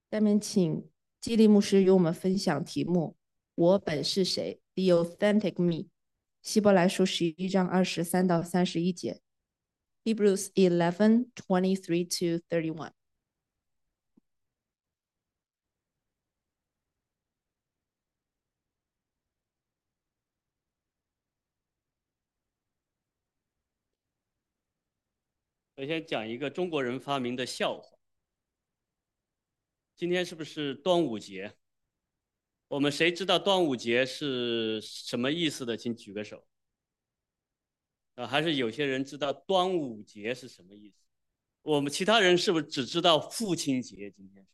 下面请激励牧师与我们分享题目“我本是谁 The Authentic Me”，希伯来书11章23到31节 ，Hebrews 11:23 to 31。 我先讲一个中国人发明的笑话。今天是不是端午节？我们谁知道端午节是什么意思的？请举个手。还是有些人知道端午节是什么意思？我们其他人是不是只知道父亲节？今天是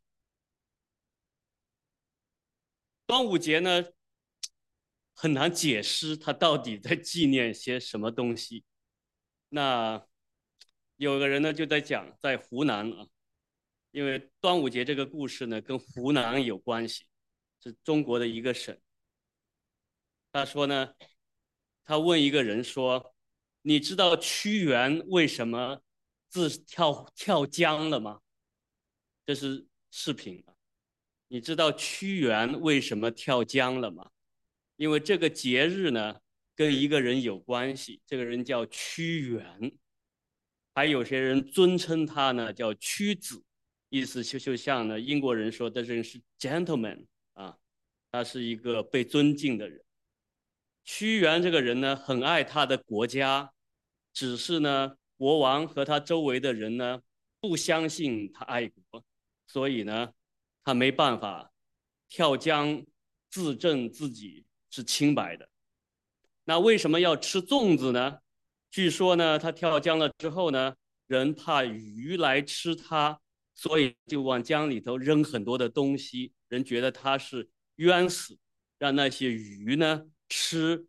端午节呢，很难解释它到底在纪念些什么东西。那有个人呢就在讲，在湖南啊，因为端午节这个故事呢跟湖南有关系，是中国的一个省。他说呢，他问一个人说：“你知道屈原为什么自跳江了吗？”这是视频啊。你知道屈原为什么跳江了吗？因为这个节日呢跟一个人有关系，这个人叫屈原，还有些人尊称他呢叫屈子，意思就像呢英国人说的人是 gentleman 啊，他是一个被尊敬的人。屈原这个人呢，很爱他的国家，只是呢，国王和他周围的人呢，不相信他爱国，所以呢，他没办法跳江自证自己是清白的。那为什么要吃粽子呢？据说呢，他跳江了之后呢，人怕鱼来吃他，所以就往江里头扔很多的东西，人觉得他是冤死，让那些鱼呢吃，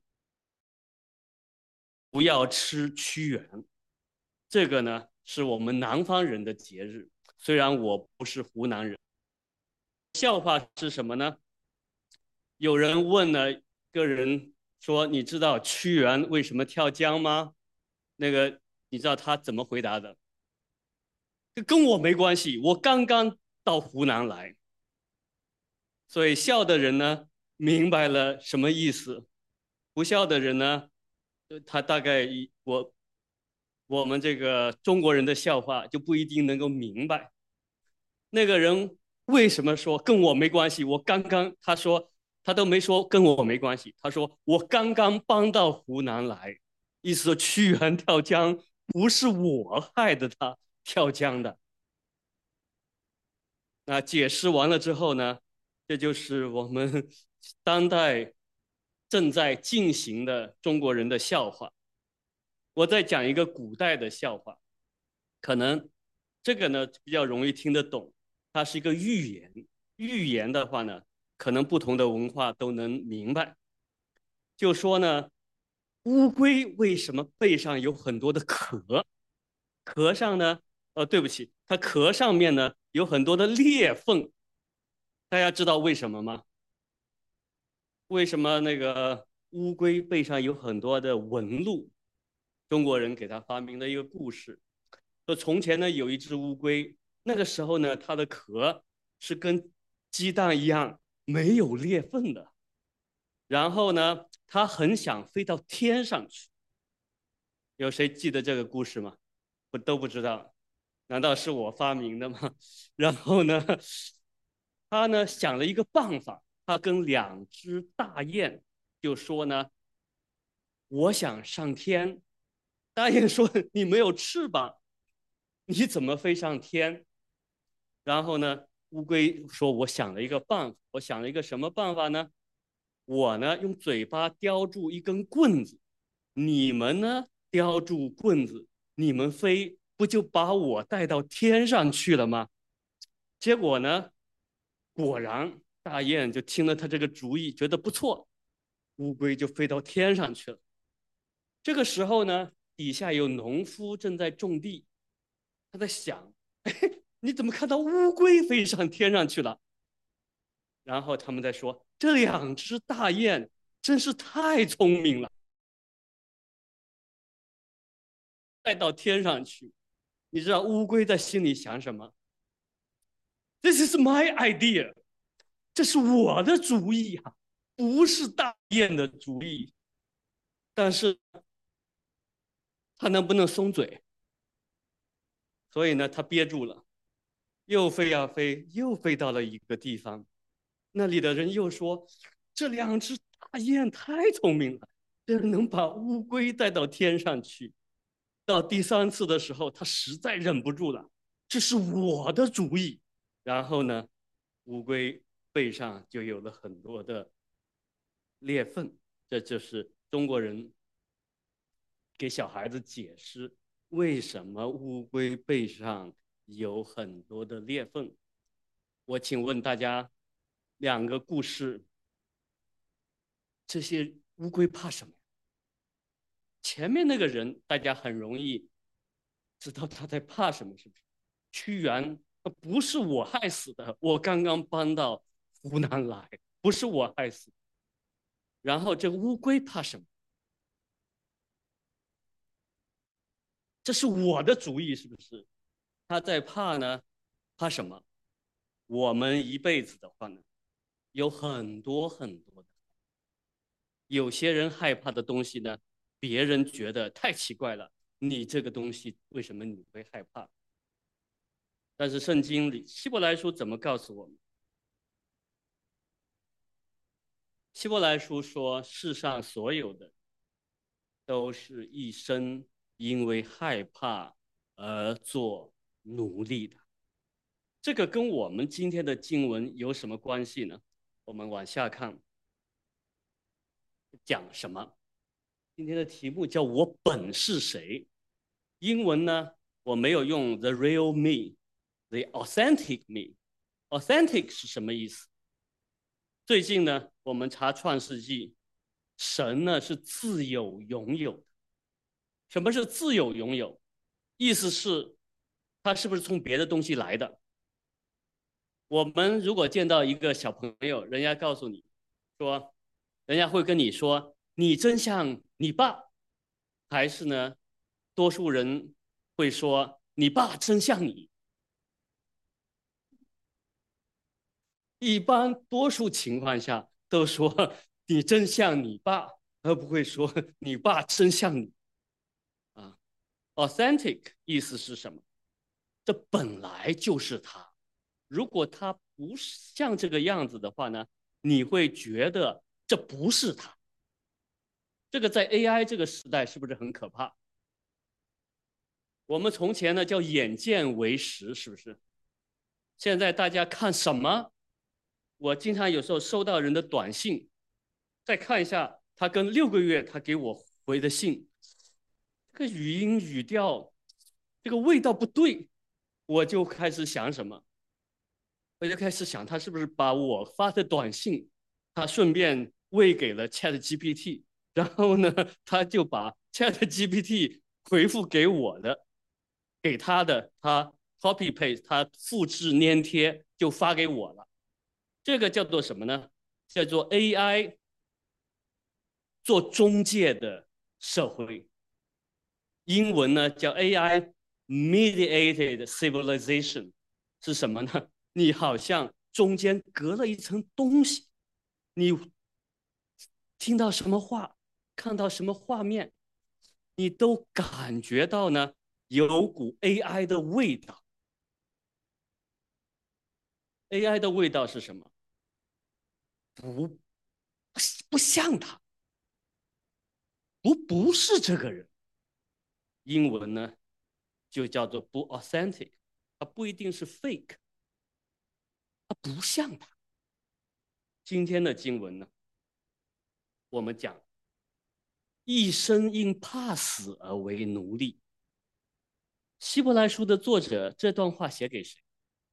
不要吃屈原。这个呢是我们南方人的节日，虽然我不是湖南人。笑话是什么呢？有人问了个人说：“你知道屈原为什么跳江吗？”那个你知道他怎么回答的？跟我没关系，我刚刚到湖南来。所以笑的人呢，明白了什么意思；不笑的人呢，他大概我们这个中国人的笑话就不一定能够明白。那个人为什么说跟我没关系？我刚刚他说他都没说跟我没关系，他说我刚刚搬到湖南来，意思说屈原跳江不是我害得他跳江的。那解释完了之后呢，这就是我们当代正在进行的中国人的笑话。我再讲一个古代的笑话，可能这个呢比较容易听得懂，它是一个寓言。寓言的话呢，可能不同的文化都能明白。就说呢，乌龟为什么背上有很多的壳？壳上呢，对不起，它壳上面呢有很多的裂缝。大家知道为什么吗？为什么那个乌龟背上有很多的纹路？中国人给它发明了一个故事，说从前呢有一只乌龟，那个时候呢它的壳是跟鸡蛋一样没有裂缝的，然后呢它很想飞到天上去。有谁记得这个故事吗？都不知道，难道是我发明的吗？然后呢，他呢想了一个办法，他跟两只大雁就说呢，我想上天。大雁说你没有翅膀，你怎么飞上天？然后呢，乌龟说我想了一个办法，我想了一个什么办法呢？我呢用嘴巴叼住一根棍子，你们呢叼住棍子，你们飞不就把我带到天上去了吗？结果呢，果然大雁就听了他这个主意，觉得不错，乌龟就飞到天上去了。这个时候呢，底下有农夫正在种地，他在想：哎，你怎么看到乌龟飞上天上去了？然后他们在说：这两只大雁真是太聪明了，带到天上去。你知道乌龟在心里想什么？ ，This is my idea， 这是我的主意啊，不是大雁的主意。但是他能不能松嘴？所以呢，他憋住了，又飞呀飞，又飞到了一个地方，那里的人又说，这2只大雁太聪明了，这能把乌龟带到天上去。到第3次的时候，他实在忍不住了，这是我的主意。然后呢，乌龟背上就有了很多的裂缝，这就是中国人给小孩子解释为什么乌龟背上有很多的裂缝。我请问大家2个故事，这些乌龟怕什么？前面那个人大家很容易知道他在怕什么，是不是？屈原不是我害死的，我刚刚搬到湖南来，不是我害死的。然后这个乌龟怕什么？这是我的主意，是不是？他在怕呢？怕什么？我们一辈子的话呢，有很多很多的，有些人害怕的东西呢，别人觉得太奇怪了，你这个东西为什么你会害怕？但是圣经里希伯来书怎么告诉我们？希伯来书说，世上所有的都是一生因为害怕而做奴隶的。这个跟我们今天的经文有什么关系呢？我们往下看，讲什么？今天的题目叫我本是谁？英文呢，我没有用 the real me，the authentic me。authentic 是什么意思？最近呢，我们查创世纪，神呢是自有拥有的。什么是自有拥有？意思是，他是不是从别的东西来的？我们如果见到一个小朋友，人家告诉你说，人家会跟你说，你真像你爸，还是呢，多数人会说，你爸真像你。一般多数情况下都说你真像你爸，而不会说你爸真像你。啊，authentic 意思是什么？这本来就是他。如果他不像这个样子的话呢，你会觉得这不是他。这个在 AI 这个时代是不是很可怕？我们从前呢叫眼见为实，是不是？现在大家看什么？我经常有时候收到人的短信，再看一下他跟6个月他给我回的信，这个语音语调，这个味道不对，我就开始想什么？我就开始想他是不是把我发的短信，他顺便喂给了 ChatGPT， 然后呢，他就把 ChatGPT 回复给我的，给他的，他 copy paste， 他复制粘贴就发给我了。这个叫做什么呢？叫做 AI 做中介的社会。英文呢叫 AI mediated civilization， 是什么呢？你好像中间隔了一层东西，你听到什么话，看到什么画面，你都感觉到呢有股 AI 的味道。AI 的味道是什么？不不像他，不是这个人。英文呢就叫做不 authentic， 它不一定是 fake， 它不像他。今天的经文呢，我们讲一生因怕死而为奴隶。希伯来书的作者这段话写给谁？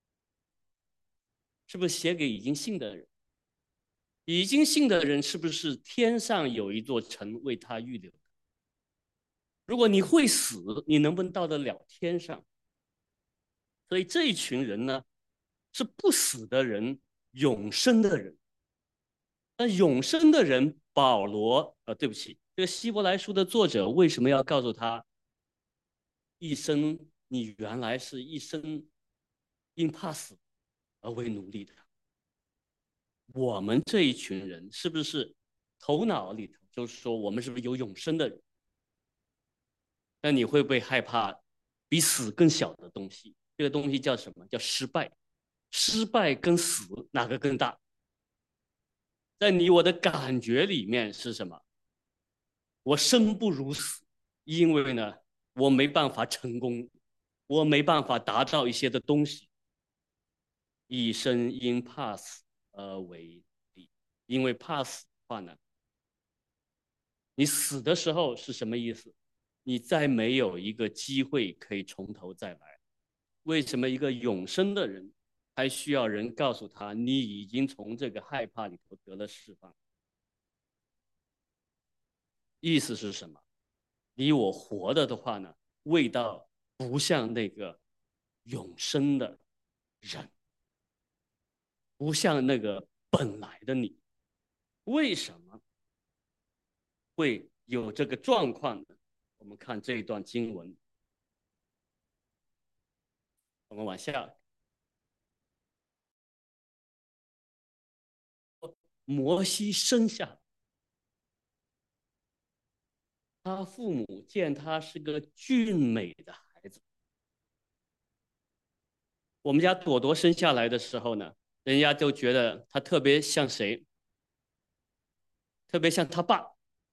是不是写给已经信的人？已经信的人是不是天上有一座城为他预留的？如果你会死，你能不能到得了天上？所以这一群人呢，是不死的人，永生的人。那永生的人，保罗对不起，这个希伯来书的作者为什么要告诉他，一生你原来是一生因怕死而为奴隶的。我们这一群人是不是头脑里头就是说我们是不是有永生的人？那你会不会害怕比死更小的东西？这个东西叫什么？叫失败。失败跟死哪个更大？在你我的感觉里面是什么？我生不如死，因为呢，我没办法成功，我没办法达到一些的东西。一生因怕死而为立，因为怕死的话呢，你死的时候是什么意思？你再没有一个机会可以从头再来。为什么一个永生的人还需要人告诉他，你已经从这个害怕里头得了释放？意思是什么？你我活的话呢，味道不像那个永生的人，不像那个本来的你。为什么会有这个状况呢？我们看这一段经文，我们往下。摩西生下他父母，见他是个俊美的孩子。我们家朵朵生下来的时候呢，人家就觉得他特别像谁？特别像他爸。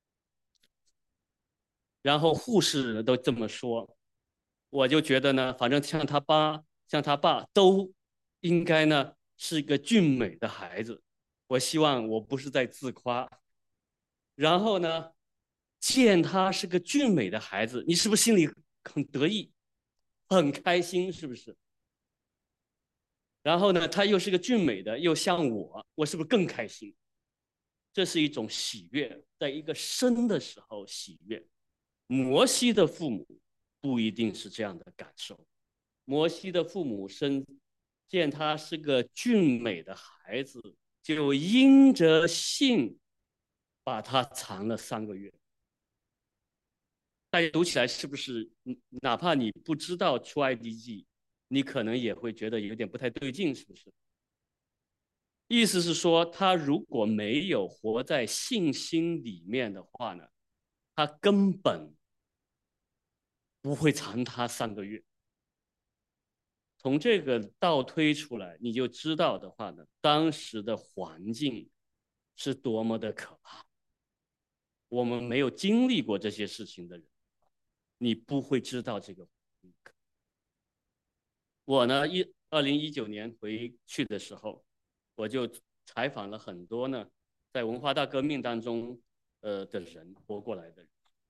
然后护士都这么说，我就觉得呢，反正像他爸都应该呢是一个俊美的孩子。我希望我不是在自夸。然后呢，见他是个俊美的孩子，你是不是心里很得意、很开心？是不是？然后呢，他又是个俊美的，又像我是不是更开心？这是一种喜悦，在一个生的时候喜悦。摩西的父母不一定是这样的感受。摩西的父母见他是个俊美的孩子，就因着信把他藏了3个月。大家读起来是不是？哪怕你不知道出埃及记，你可能也会觉得有点不太对劲，是不是？意思是说，他如果没有活在信心里面的话呢，他根本不会藏他3个月。从这个倒推出来，你就知道的话呢，当时的环境是多么的可怕。我们没有经历过这些事情的人，你不会知道这个。我呢，2019年回去的时候，我就采访了很多呢，在文化大革命当中的人，活过来的人。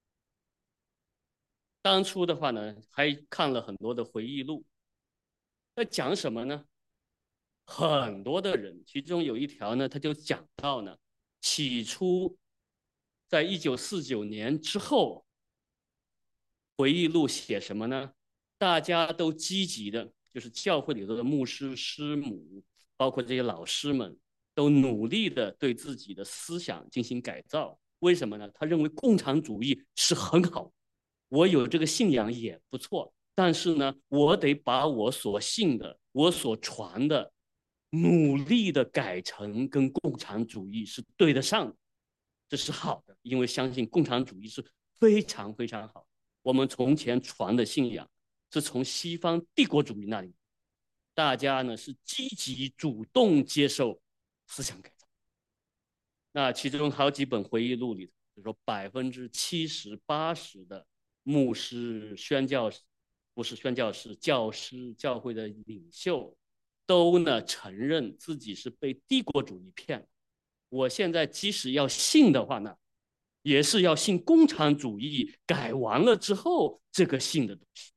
当初的话呢，还看了很多的回忆录，在讲什么呢？很多的人，其中有一条呢，他就讲到呢，起初在1949年之后，回忆录写什么呢？大家都积极的，就是教会里头的牧师、师母，包括这些老师们，都努力的对自己的思想进行改造。为什么呢？他认为共产主义是很好，我有这个信仰也不错，但是呢，我得把我所信的、我所传的，努力的改成跟共产主义是对得上的，这是好的，因为相信共产主义是非常非常好。我们从前传的信仰是从西方帝国主义那里，大家呢是积极主动接受思想改造。那其中好几本回忆录里头，就说70%、80%的牧师、宣教士，不是宣教士，教师、教会的领袖，都呢承认自己是被帝国主义骗了。我现在即使要信的话呢，也是要信共产主义改完了之后这个信的东西，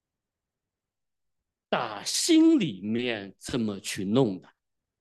打心里面这么去弄的。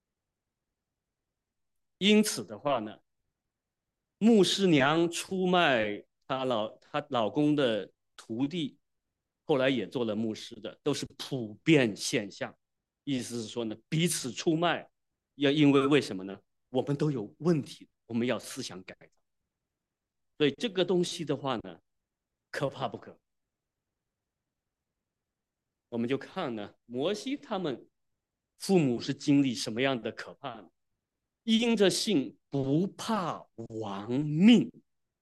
因此的话呢，牧师娘出卖她老公的徒弟，后来也做了牧师的，都是普遍现象。意思是说呢，彼此出卖，因为为什么呢？我们都有问题，我们要思想改造。所以这个东西的话呢，可怕不可？我们就看呢，摩西他们父母是经历什么样的可怕呢？因着信不怕亡命，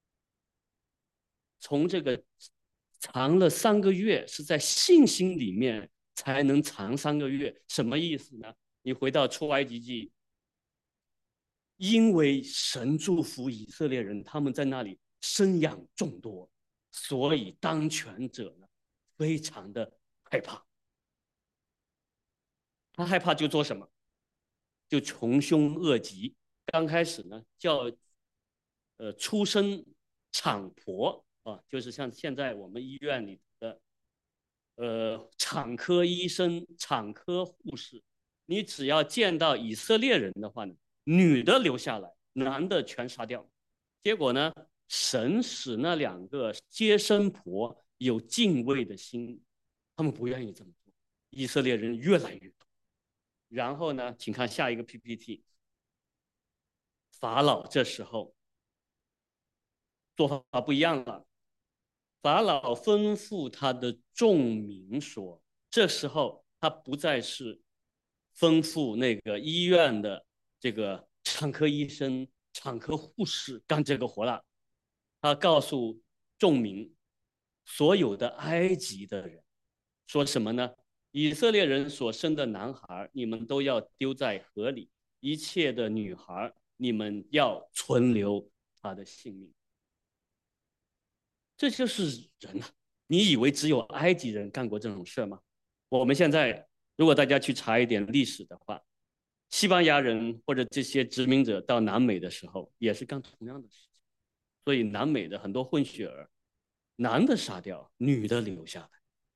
从这个藏了3个月，是在信心里面才能藏3个月，什么意思呢？你回到出埃及记，因为神祝福以色列人，他们在那里生养众多，所以当权者呢非常的害怕。他害怕就做什么？就穷凶恶极。刚开始呢叫出生产婆啊，就是像现在我们医院里的产科医生、产科护士，你只要见到以色列人的话呢，女的留下来，男的全杀掉。结果呢，神使那2个接生婆有敬畏的心，他们不愿意这么做，以色列人越来越多。然后呢，请看下一个 PPT， 法老这时候做法不一样了。法老吩咐他的众民说，这时候他不再是吩咐那个医院的这个产科医生、产科护士干这个活了，他告诉众民，所有的埃及的人说什么呢？以色列人所生的男孩，你们都要丢在河里；一切的女孩，你们要存留他的性命。这就是人啊！你以为只有埃及人干过这种事吗？我们现在如果大家去查一点历史的话，西班牙人或者这些殖民者到南美的时候，也是干同样的事情。所以南美的很多混血儿，男的杀掉，女的留下来，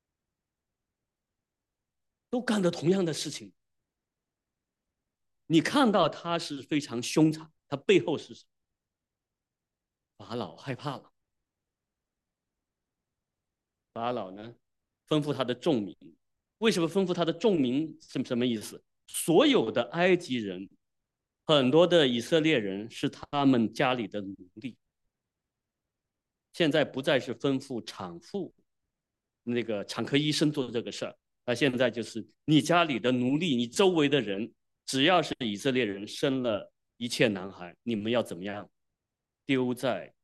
都干的同样的事情。你看到他是非常凶残，他背后是什么？法老害怕了，法老呢吩咐他的众民，为什么吩咐他的众民？什么意思？所有的埃及人，很多的以色列人是他们家里的奴隶，现在不再是吩咐产妇、那个产科医生做这个事儿，那现在就是你家里的奴隶，你周围的人，只要是以色列人生了一切男孩，你们要怎么样？丢在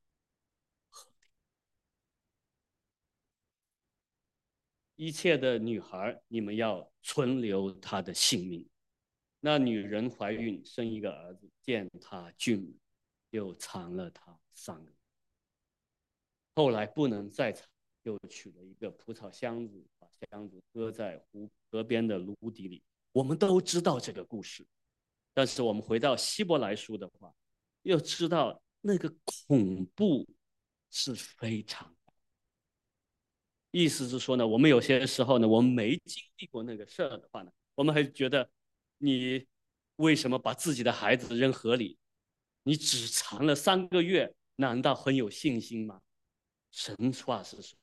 一切的女孩，你们要存留她的性命。那女人怀孕生一个儿子，见他俊美，又藏了他3个月。后来不能再藏，又取了一个蒲草箱子，把箱子搁在河边的芦底里。我们都知道这个故事，但是我们回到希伯来书的话，又知道那个恐怖是非常。意思是说呢，我们有些时候呢，我们没经历过那个事儿的话呢，我们还觉得你为什么把自己的孩子扔河里？你只藏了3个月，难道很有信心吗？神话是说，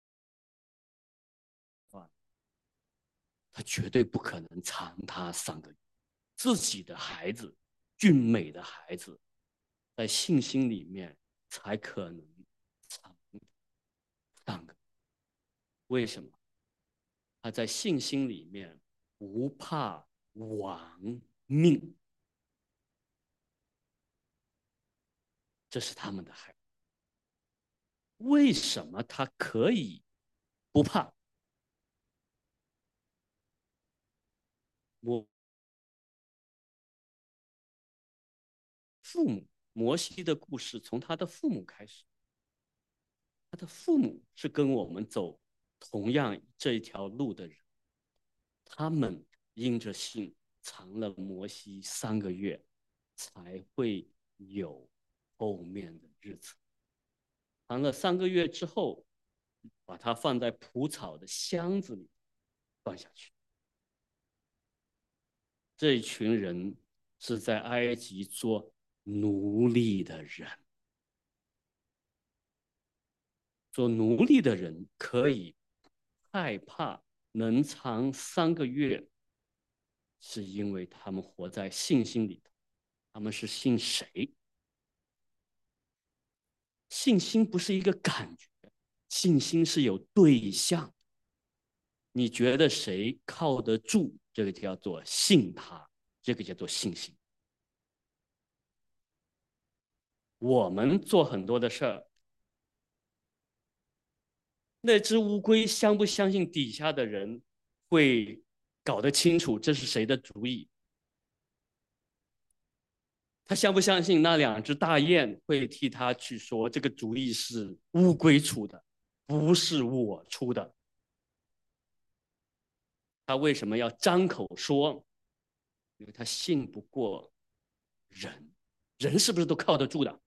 他绝对不可能藏他3个月。自己的孩子，俊美的孩子，在信心里面才可能藏3个月。为什么？他在信心里面不怕亡命，这是他们的害怕。为什么他可以不怕？我父母摩西的故事从他的父母开始，他的父母是跟我们走同样这一条路的人，他们因着信藏了摩西3个月，才会有后面的日子。藏了3个月之后，把它放在蒲草的箱子里放下去。这一群人是在埃及做奴隶的人，做奴隶的人可以害怕，能藏3个月，是因为他们活在信心里头。他们是信谁？信心不是一个感觉，信心是有对象。你觉得谁靠得住， 这个叫做信他，这个叫做信心。我们做很多的事儿，那只乌龟相不相信底下的人会搞得清楚这是谁的主意？他相不相信那2只大雁会替他去说这个主意是乌龟出的，不是我出的？他为什么要张口说？因为他信不过人，人是不是都靠得住的？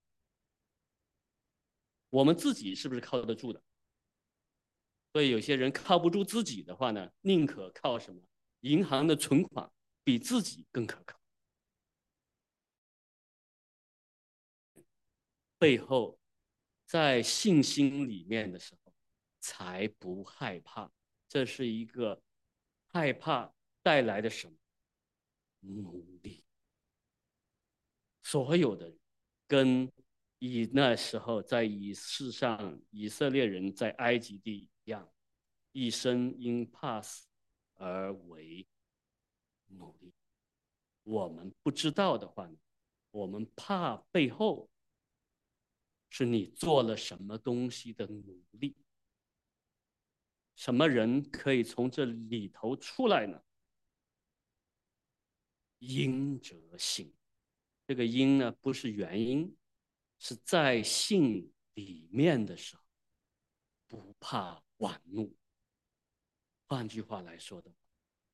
我们自己是不是靠得住的？所以有些人靠不住自己的话呢，宁可靠什么？银行的存款比自己更可靠。背后在信心里面的时候，才不害怕。这是一个害怕带来的什么？努力。所有的人跟那时候在世上以色列人在埃及地一样，一生因怕死而为努力。我们不知道的话，我们怕背后是你做了什么东西的努力。什么人可以从这里头出来呢？因者信。这个因呢，不是原因，是在信里面的时候，不怕晚怒。换句话来说的话，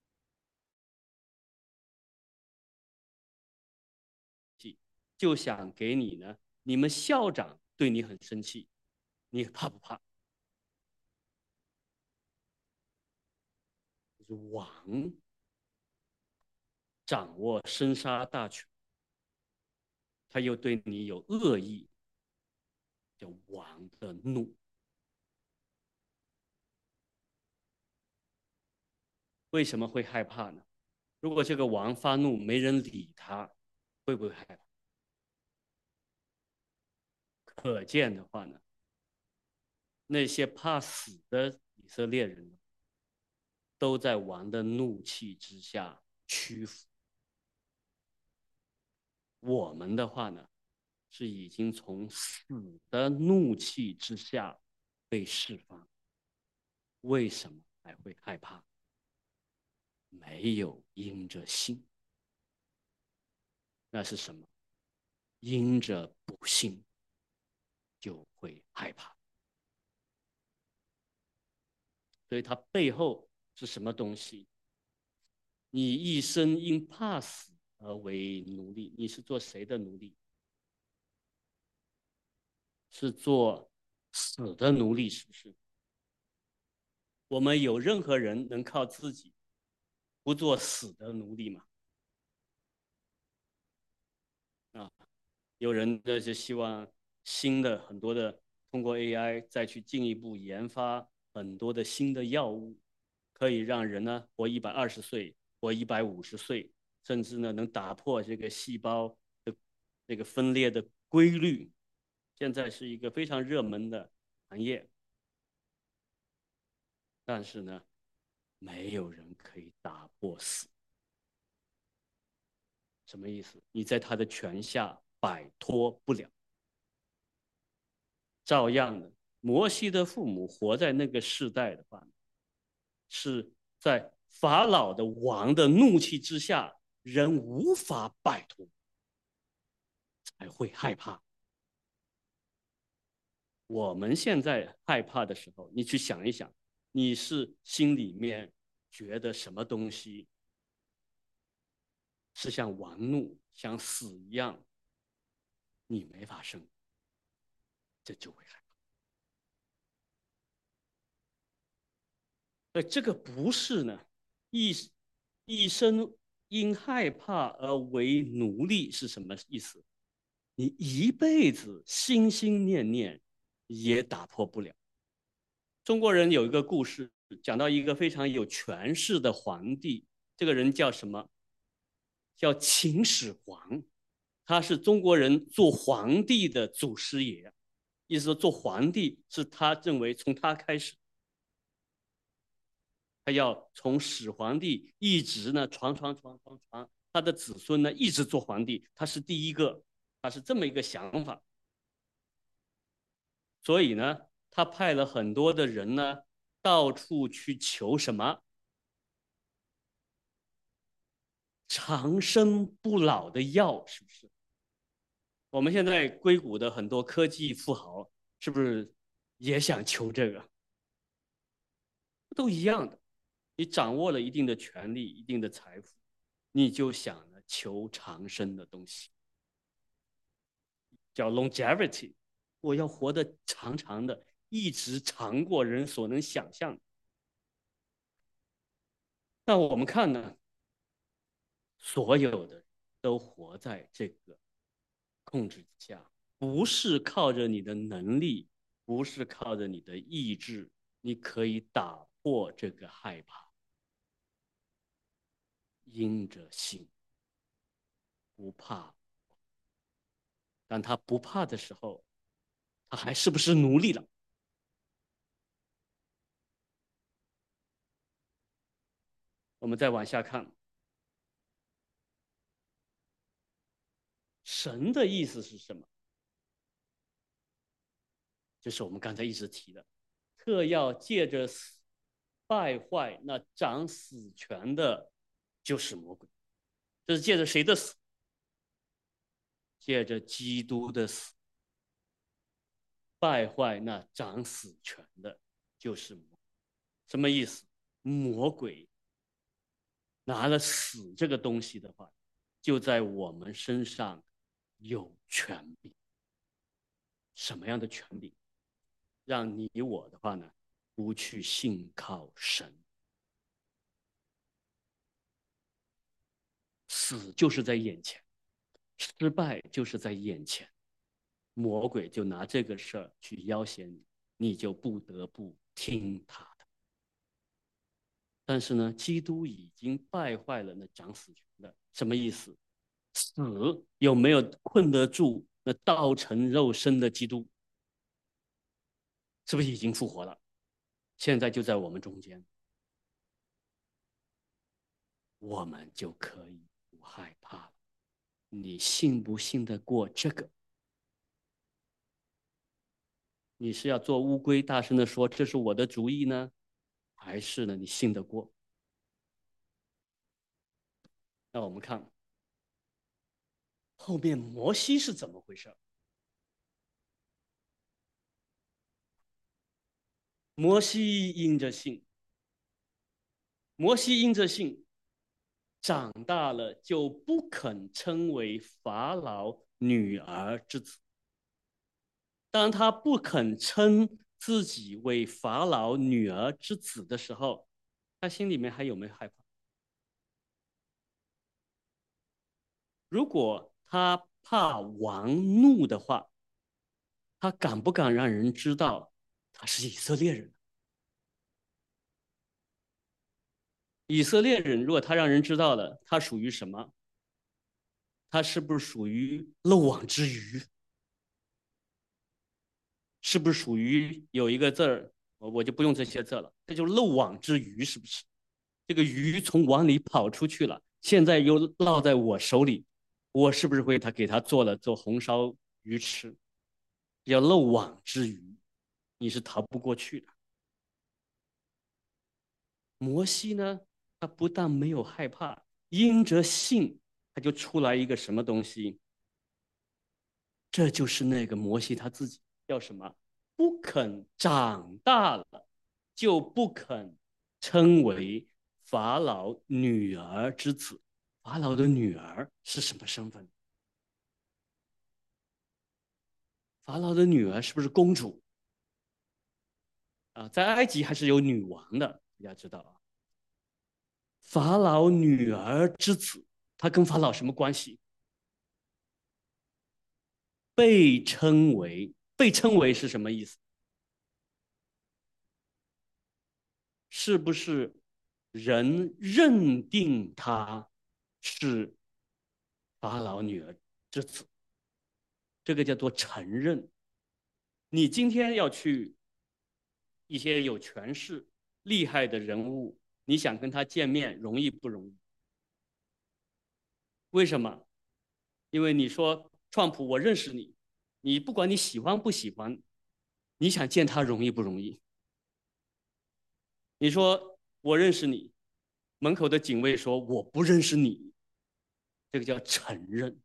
就想给你呢，你们校长对你很生气，你怕不怕？王掌握生杀大权，他又对你有恶意，叫王的怒。为什么会害怕呢？如果这个王发怒，没人理他，会不会害怕？可见的话呢，那些怕死的以色列人都在王的怒气之下屈服。我们的话呢，是已经从死的怒气之下被释放。为什么还会害怕？没有因着信。那是什么？因着不信就会害怕。所以它背后是什么东西？你一生因怕死而为奴隶，你是做谁的奴隶？是做死的奴隶，是不是？我们有任何人能靠自己不做死的奴隶吗？啊，有人呢就希望新的很多的通过 AI 再去进一步研发很多的新的药物，可以让人呢活120岁，活150岁，甚至呢能打破这个细胞的这个分裂的规律。现在是一个非常热门的行业，但是呢，没有人可以打破死。什么意思？你在他的权下摆脱不了。照样的，摩西的父母活在那个时代的话，是在法老的王的怒气之下，人无法摆脱，才会害怕。我们现在害怕的时候，你去想一想，你是心里面觉得什么东西是像王怒、像死一样，你没法生，这就会害怕。这个不是呢，一生因害怕而为奴隶是什么意思？你一辈子心心念念也打破不了。中国人有一个故事，讲到一个非常有权势的皇帝，这个人叫什么？叫秦始皇。他是中国人做皇帝的祖师爷，意思说做皇帝是他认为从他开始。 他要从始皇帝一直呢传，他的子孙呢一直做皇帝，他是第一个，他是这么一个想法。所以呢，他派了很多的人呢，到处去求什么长生不老的药，是不是？我们现在硅谷的很多科技富豪，是不是也想求这个？都一样的。你掌握了一定的权利、一定的财富，你就想呢求长生的东西，叫 longevity。我要活得长长的，一直长过人所能想象的。那我们看呢，所有的都活在这个控制之下，不是靠着你的能力，不是靠着你的意志，你可以打破这个害怕，因着信，不怕。当他不怕的时候，他还是不是奴隶了？我们再往下看，神的意思是什么？就是我们刚才一直提的，特要借着死败坏那掌死权的，就是魔鬼。这是借着谁的死？借着基督的死，败坏那掌死权的，就是魔鬼。什么意思？魔鬼拿了死这个东西的话，就在我们身上有权柄。什么样的权柄？让你我的话呢，不去信靠神。死就是在眼前，失败就是在眼前，魔鬼就拿这个事儿去要挟你，你就不得不听他的。但是呢，基督已经败坏了那掌死权的，什么意思？死有没有困得住那道成肉身的基督？是不是已经复活了？现在就在我们中间，我们就可以不害怕了。你信不信得过这个？你是要做乌龟，大声的说这是我的主意呢，还是呢你信得过？那我们看后面摩西是怎么回事？摩西因着信，摩西因着信长大了，就不肯称为法老女儿之子。当他不肯称自己为法老女儿之子的时候，他心里面还有没有害怕？如果他怕王怒的话，他敢不敢让人知道他是以色列人？以色列人如果他让人知道了，他属于什么？他是不是属于漏网之鱼？是不是属于有一个字儿，我就不用这些字了，这就是漏网之鱼，是不是？这个鱼从网里跑出去了，现在又落在我手里，我是不是会给他做红烧鱼吃？叫漏网之鱼，你是逃不过去的。摩西呢，他不但没有害怕，因着信，他就出来一个什么东西？这就是那个摩西他自己叫什么？不肯长大了，就不肯称为法老女儿之子。法老的女儿是什么身份？法老的女儿是不是公主啊？在埃及还是有女王的，大家知道啊。法老女儿之子，他跟法老什么关系？被称为是什么意思？是不是人认定他是法老女儿之子？这个叫做承认。你今天要去一些有权势、厉害的人物， 你想跟他见面容易不容易？为什么？因为你说川普，我认识你，你不管你喜欢不喜欢，你想见他容易不容易？你说我认识你，门口的警卫说我不认识你，这个叫承认。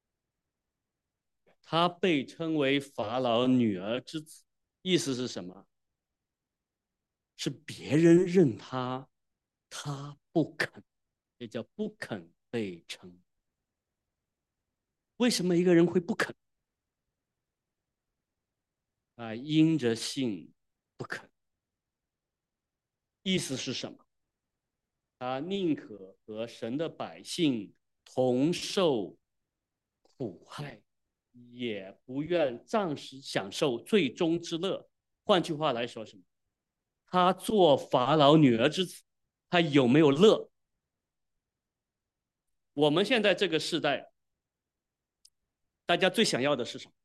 他被称为法老女儿之子，意思是什么？是别人认他，他不肯，也叫不肯被称。为什么一个人会不肯？因着信不肯，意思是什么？他宁可和神的百姓同受苦害，也不愿暂时享受最终之乐。换句话来说，什么？他做法老女儿之子，他有没有乐？我们现在这个时代，大家最想要的是什么？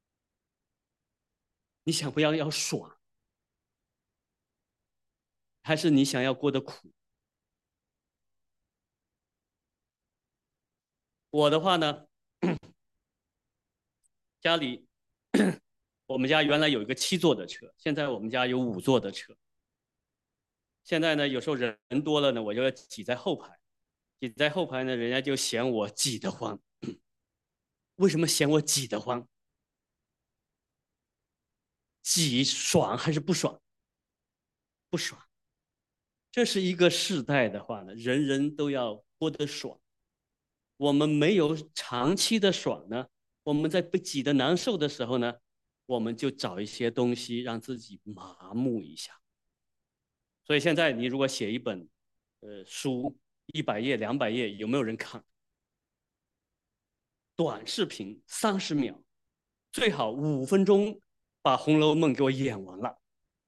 你想不要爽，还是你想要过得苦？我的话呢，家里我们家原来有一个7座的车，现在我们家有5座的车。现在呢，有时候人多了呢，我就要挤在后排，挤在后排呢，人家就嫌我挤得慌。为什么嫌我挤得慌？挤爽还是不爽？不爽。这是一个世代的话呢，人人都要过得爽。我们没有长期的爽呢，我们在被挤得难受的时候呢，我们就找一些东西让自己麻木一下。所以现在你如果写一本书100页、200页，有没有人看？短视频30秒，最好5分钟把《红楼梦》给我演完了。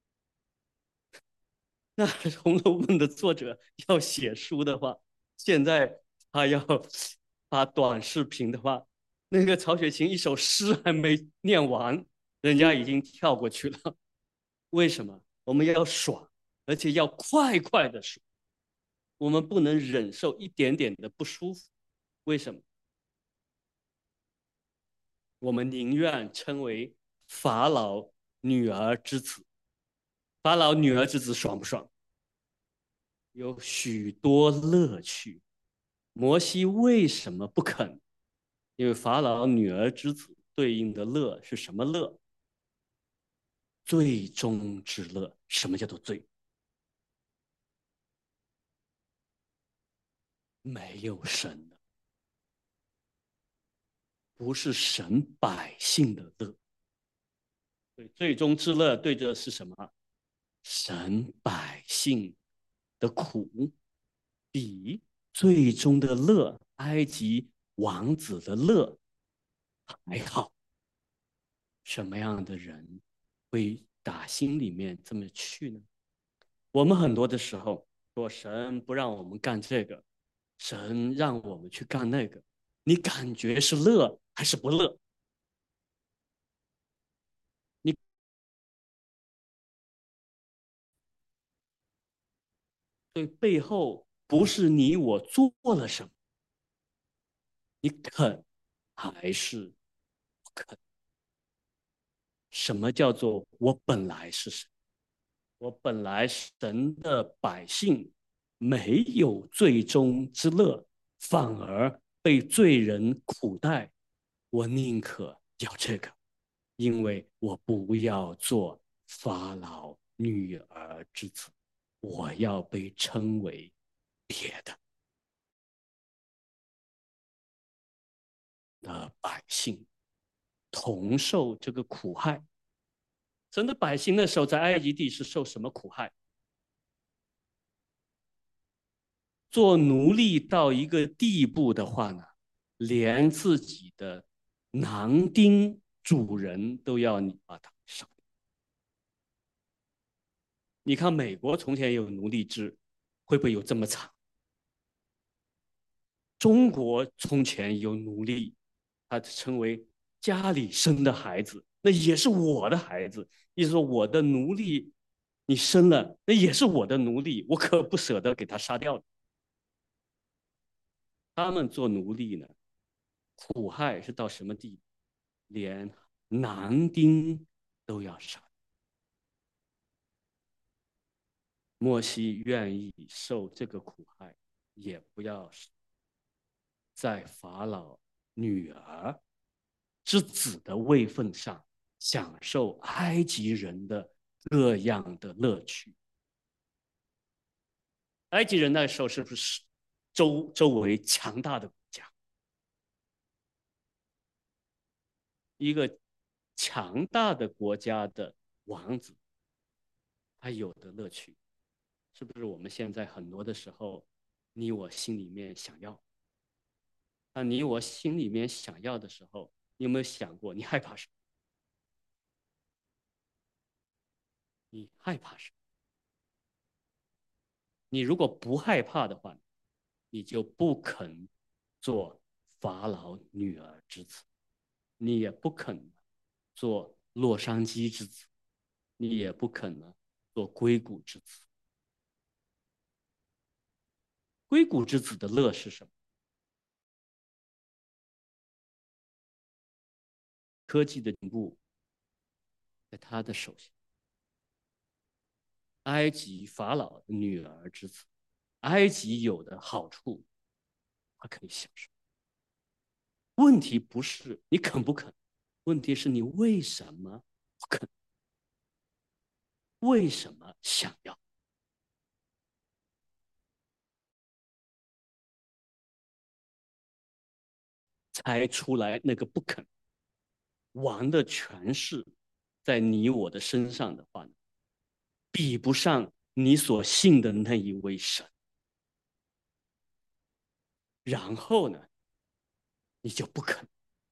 那《红楼梦》的作者要写书的话，现在他要发短视频的话，那个曹雪芹一首诗还没念完，人家已经跳过去了。为什么？我们要爽，而且要快快的爽，我们不能忍受一点点的不舒服。为什么？我们宁愿称为法老女儿之子。法老女儿之子爽不爽？有许多乐趣。摩西为什么不肯？因为法老女儿之子对应的乐是什么乐？最终之乐。什么叫做最？没有神的，不是神百姓的乐。最终之乐对着是什么？神百姓的苦，比最终的乐，埃及王子的乐还好。什么样的人会打心里面这么去呢？我们很多的时候说神不让我们干这个，神让我们去干那个，你感觉是乐还是不乐？你对背后不是你我做了什么，你肯还是不肯？什么叫做我本来是神？我本来神的百姓，没有最终之乐，反而被罪人苦待。我宁可要这个，因为我不要做法老女儿之子，我要被称为别的百姓，同受这个苦害。神的百姓那时候在埃及地是受什么苦害？做奴隶到一个地步的话呢，连自己的男丁主人都要你把他杀。你看美国从前有奴隶制，会不会有这么惨？中国从前有奴隶，他称为家里生的孩子，那也是我的孩子。意思说我的奴隶你生了，那也是我的奴隶，我可不舍得给他杀掉的。他们做奴隶呢，苦害是到什么地步？连男丁都要杀。摩西愿意受这个苦害，也不要在法老女儿之子的位分上享受埃及人的各样的乐趣。埃及人那时候是不是周围强大的国家？一个强大的国家的王子，他有的乐趣，是不是我们现在很多的时候，你我心里面想要？那你我心里面想要的时候，你有没有想过你害怕什么？你害怕什么？你如果不害怕的话，你就不肯做法老女儿之子，你也不肯做洛杉矶之子，你也不肯做硅谷之子。硅谷之子的乐是什么？科技的进步在他的手下。埃及法老的女儿之子，埃及有的好处，他可以享受。问题不是你肯不肯，问题是你为什么不肯？为什么想要？猜出来那个不肯，王的权势在你我的身上的话，比不上你所信的那一位神。然后呢，你就不肯。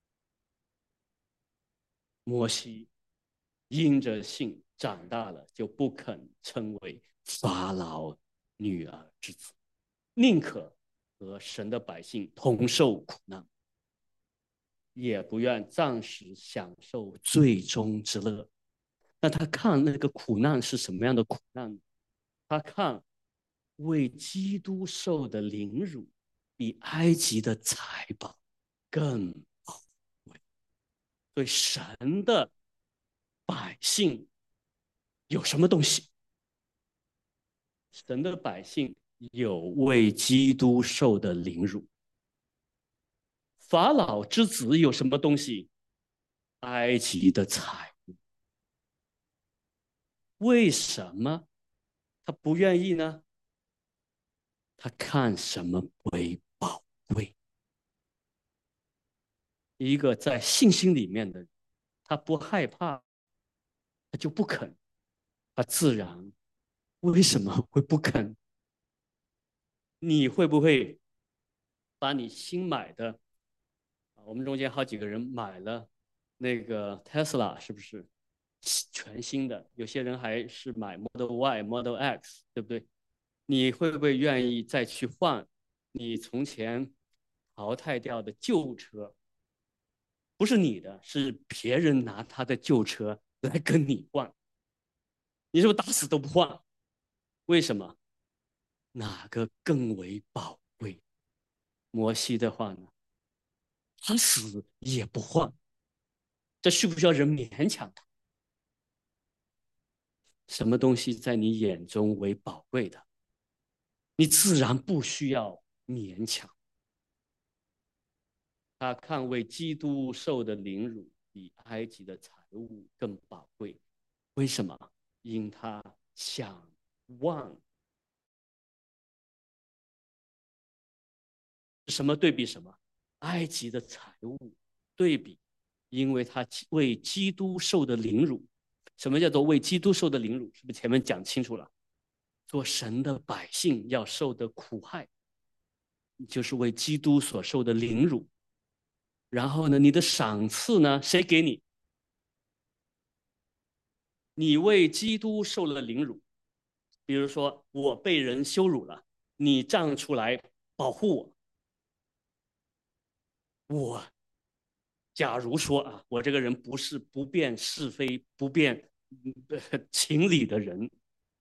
摩西因着信长大了，就不肯称为法老女儿之子，宁可和神的百姓同受苦难，也不愿暂时享受最终之乐。那他看那个苦难是什么样的苦难呢？他看为基督受的凌辱，比埃及的财宝更宝贵。所以神的百姓有什么东西？神的百姓有为基督受的凌辱。法老之子有什么东西？埃及的财物。为什么他不愿意呢？他看什么为宝贵？一个在信心里面的人，他不害怕，他就不肯，他自然为什么会不肯？你会不会把你新买的？我们中间好几个人买了那个 Tesla，是不是全新的？有些人还是买 Model Y、Model X，对不对？你会不会愿意再去换你从前淘汰掉的旧车？不是你的，是别人拿他的旧车来跟你换，你是不是打死都不换？为什么？哪个更为宝贵？摩西的话呢，他死也不换，这需不需要人勉强他？什么东西在你眼中为宝贵的，你自然不需要勉强。他看为基督受的凌辱比埃及的财物更宝贵，为什么？因他想望什么对比什么？埃及的财物对比，因为他为基督受的凌辱。什么叫做为基督受的凌辱？是不是前面讲清楚了？做神的百姓要受的苦害，就是为基督所受的凌辱。然后呢，你的赏赐呢，谁给你？你为基督受了凌辱，比如说我被人羞辱了，你站出来保护我。我假如说啊，我这个人不是不辨是非、不辨情理的人，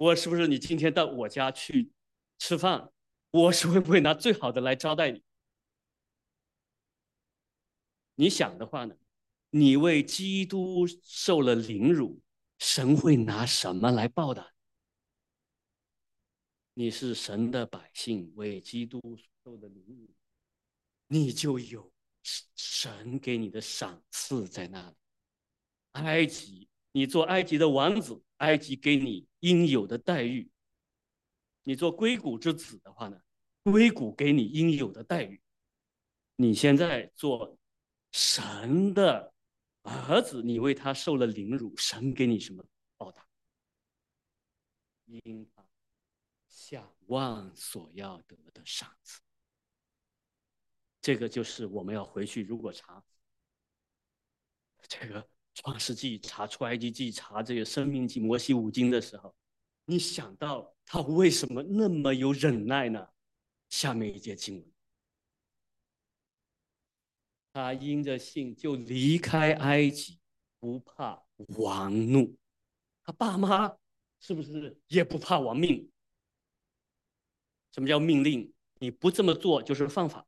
我是不是你今天到我家去吃饭，我是会不会拿最好的来招待你？你想的话呢，你为基督受了凌辱，神会拿什么来报答？你是神的百姓，为基督受的凌辱，你就有神给你的赏赐在那里。埃及，你做埃及的王子，埃及给你应有的待遇；你做硅谷之子的话呢，硅谷给你应有的待遇。你现在做神的儿子，你为他受了凌辱，神给你什么报答？因他想望所要得的赏赐。这个就是我们要回去，如果查这个创世纪、查出埃及记、查这个生命记、摩西五经的时候，你想到他为什么那么有忍耐呢？下面一节经文，他因着信就离开埃及，不怕王怒。他爸妈是不是也不怕王命？什么叫命令？你不这么做就是犯法。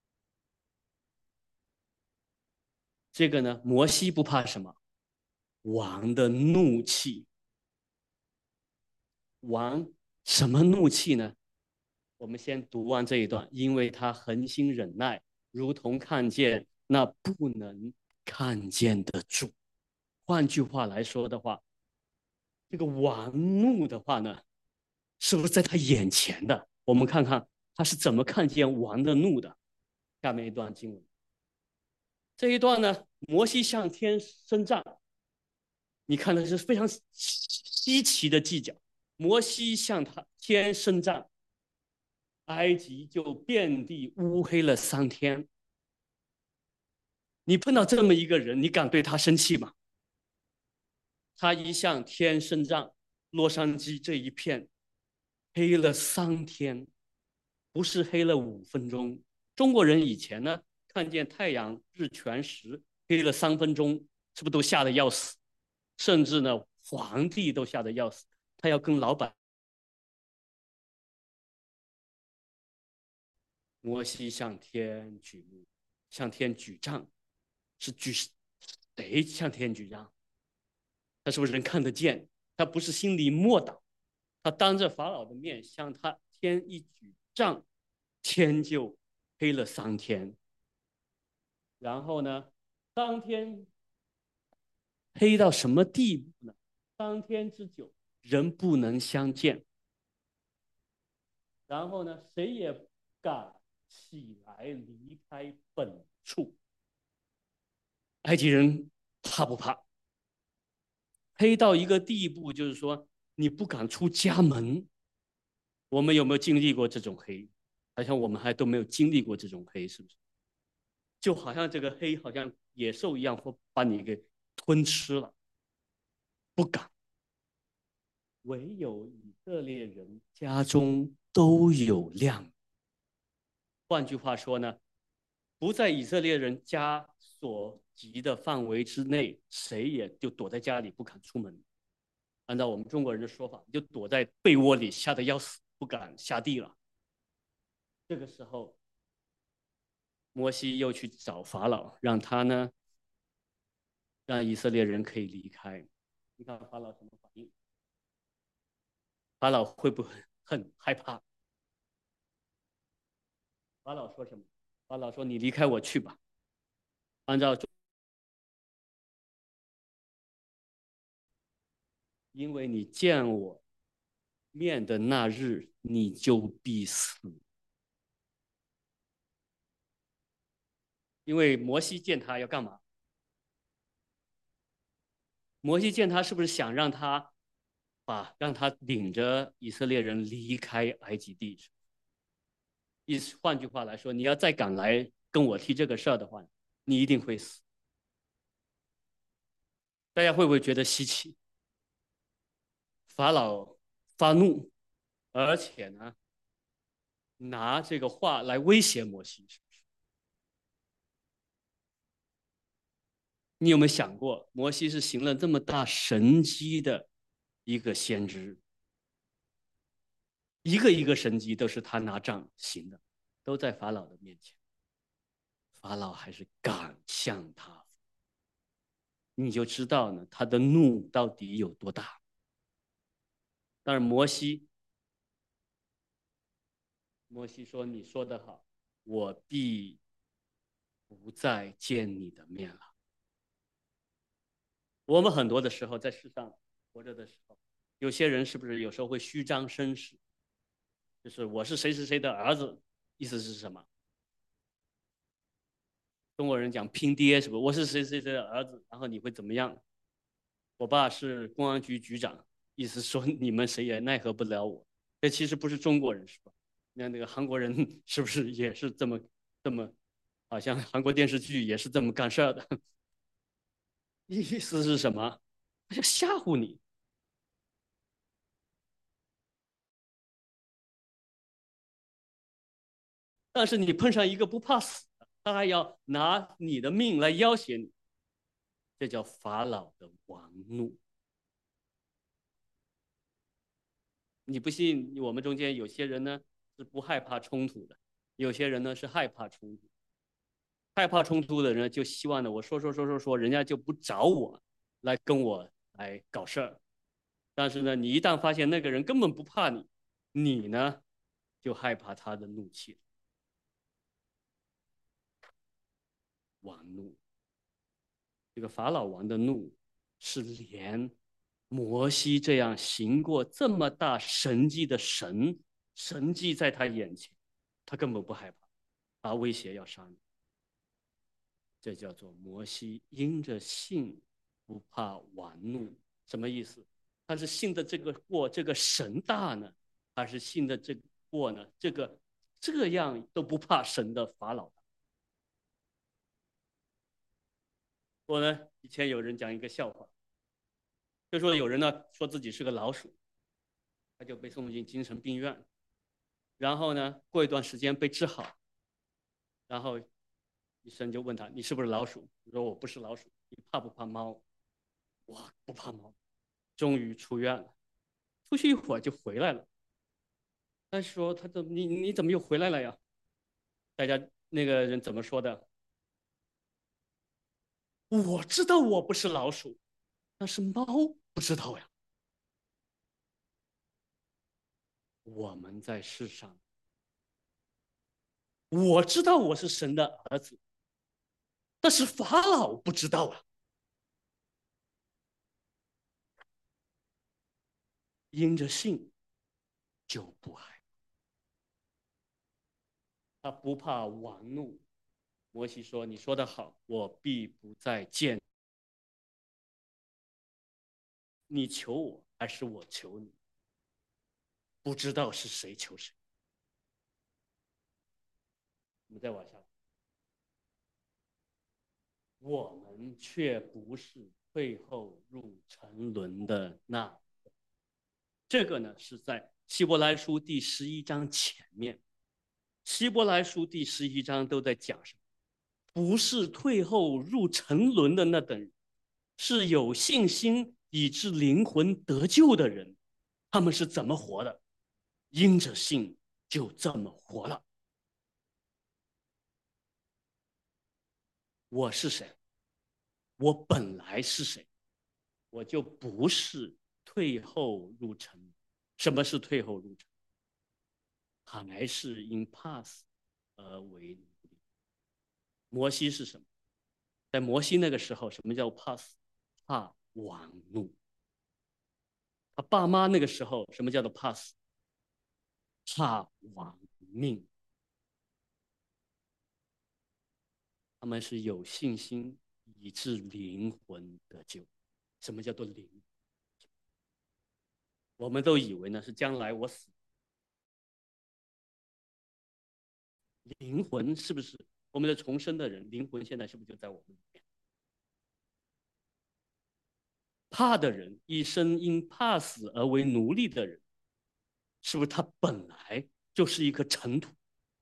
这个呢，摩西不怕什么？王的怒气。王什么怒气呢？我们先读完这一段，因为他恒心忍耐，如同看见那不能看见的主。换句话来说的话，这个王怒的话呢，是不是在他眼前的？我们看看他是怎么看见王的怒的。下面一段经文，这一段呢，摩西向天伸杖，你看的是非常稀奇的技巧。摩西向他天伸杖，埃及就遍地乌黑了3天。你碰到这么一个人，你敢对他生气吗？他一向天伸杖，洛杉矶这一片黑了3天，不是黑了5分钟。中国人以前呢，看见太阳日全食黑了3分钟，是不是都吓得要死？甚至呢，皇帝都吓得要死，他要跟老板。摩西向天举目，向天举杖，是举谁向天举杖？他是不是人看得见？他不是心里默祷，他当着法老的面向他天一举杖，天就黑了3天。然后呢，当天黑到什么地步呢？3天之久，人不能相见。然后呢，谁也敢起来离开本处。埃及人怕不怕？黑到一个地步，就是说你不敢出家门。我们有没有经历过这种黑？好像我们还都没有经历过这种黑，是不是？就好像这个黑好像野兽一样，会把你给吞吃了，不敢。唯有以色列人家中都有亮。换句话说呢，不在以色列人家所及的范围之内，谁也就躲在家里不敢出门。按照我们中国人的说法，就躲在被窝里，吓得要死，不敢下地了。这个时候，摩西又去找法老，让他呢，让以色列人可以离开。你看法老什么反应？法老会不会很害怕？法老说什么？法老说：“你离开我去吧。”按照，因为你见我面的那日，你就必死。因为摩西见他要干嘛？摩西见他是不是想让他让他领着以色列人离开埃及地？意思换句话来说，你要再敢来跟我提这个事儿的话，你一定会死。大家会不会觉得稀奇？法老发怒，而且呢，拿这个话来威胁摩西，是不是？你有没有想过，摩西是行了这么大神迹的一个先知？ 一个一个神迹都是他拿杖行的，都在法老的面前。法老还是敢向他，你就知道呢，他的怒到底有多大。但是摩西说：“你说得好，我必不再见你的面了。”我们很多的时候在世上活着的时候，有些人是不是有时候会虚张声势？就是我是谁谁谁的儿子，意思是什么？中国人讲拼爹，是不是？我是谁谁谁的儿子，然后你会怎么样？我爸是公安局局长，意思说你们谁也奈何不了我。这其实不是中国人，是吧？那个韩国人是不是也是这么，好像韩国电视剧也是这么干事儿的？意思是什么？要吓唬你。但是你碰上一个不怕死的，他还要拿你的命来要挟你，这叫法老的王怒。你不信？我们中间有些人呢是不害怕冲突的，有些人呢是害怕冲突。害怕冲突的人就希望呢，我说，人家就不找我来跟我来搞事儿。但是呢，你一旦发现那个人根本不怕你，你呢就害怕他的怒气。王怒，这个法老王的怒是连摩西这样行过这么大神迹的神迹在他眼前，他根本不害怕，他威胁要杀你。这叫做摩西因着信不怕王怒。什么意思？他是信的这个过这个神大呢，还是信的这个过呢？这样都不怕神的法老。我呢，以前有人讲一个笑话，就说有人呢说自己是个老鼠，他就被送进精神病院，然后呢过一段时间被治好，然后医生就问他：“你是不是老鼠？”他说：“我不是老鼠。”你怕不怕猫？哇，不怕猫。终于出院了，出去一会儿就回来了。他说：“他怎么你怎么又回来了呀？”大家那个人怎么说的？我知道我不是老鼠，但是猫不知道呀。我们在世上，我知道我是神的儿子，但是法老不知道啊。因着信就不害怕，他不怕王怒。摩西说：“你说得好，我必不再见你，求我还是我求你？不知道是谁求谁。”我们再往下，我们却不是退后入沉沦的那。这个呢是在希伯来书第11章前面。希伯来书第11章都在讲什么？不是退后入沉沦的那等人，是有信心以致灵魂得救的人。他们是怎么活的？因着信就这么活了。我是谁？我本来是谁？我就不是退后入沉。什么是退后入沉？还是因怕死而为奴隶。摩西是什么？在摩西那个时候，什么叫怕死？怕王怒。他爸妈那个时候，什么叫做怕死？怕亡命。他们是有信心以致灵魂得救。什么叫做灵？我们都以为呢是将来我死，灵魂是不是我们的重生的人？灵魂现在是不是就在我们里面？怕的人，一生因怕死而为奴隶的人，是不是他本来就是一颗尘土？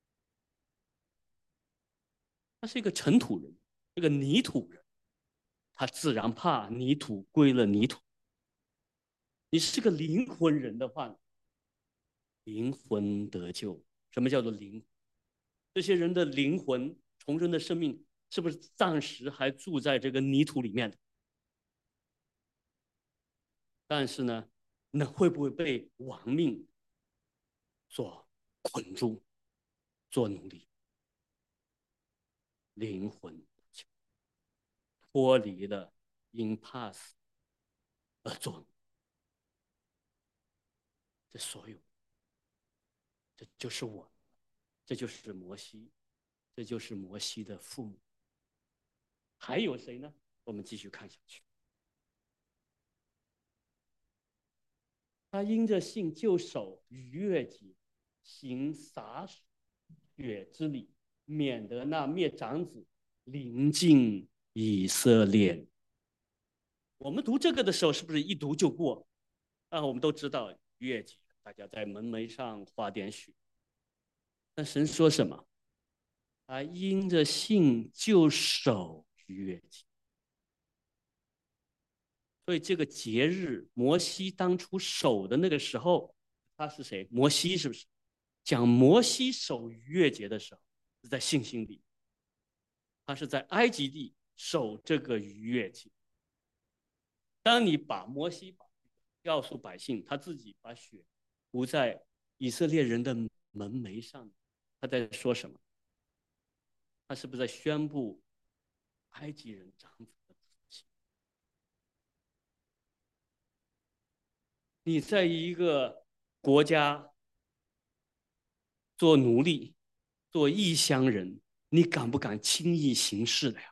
他是一个尘土人，一个泥土人，他自然怕泥土归了泥土。你是个灵魂人的话， 灵魂得救。什么叫做灵魂？这些人的灵魂、重生的生命，是不是暂时还住在这个泥土里面的？但是呢，那会不会被亡命所捆住，做奴隶？灵魂脱离了 impasse 而做奴，这所有，这就是我，这就是摩西，这就是摩西的父母。还有谁呢？我们继续看下去。他因着信就守逾越节，行洒血之礼，免得那灭长子临近以色列。我们读这个的时候，是不是一读就过？我们都知道逾越节，大家在门楣上画点血。但神说什么？因着信就守逾越节。所以这个节日，摩西当初守的那个时候，他是谁？摩西是不是？讲摩西守逾越节的时候，是在信心里，他是在埃及地守这个逾越节。当你把摩西告诉百姓，他自己把血涂在以色列人的门楣上，他在说什么？他是不是在宣布埃及人长子的福气？你在一个国家做奴隶、做异乡人，你敢不敢轻易行事的呀？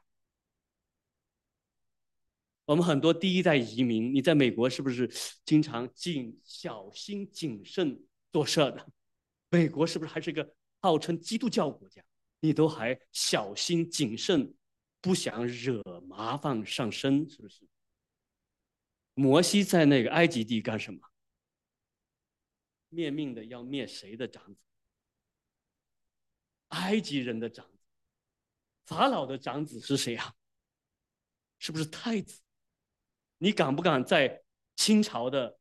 我们很多第一代移民，你在美国是不是经常小心谨慎做事的？美国是不是还是一个号称基督教国家？你都还小心谨慎，不想惹麻烦上身，是不是？摩西在那个埃及地干什么？灭命的要灭谁的长子？埃及人的长子。法老的长子是谁啊？是不是太子？你敢不敢在清朝的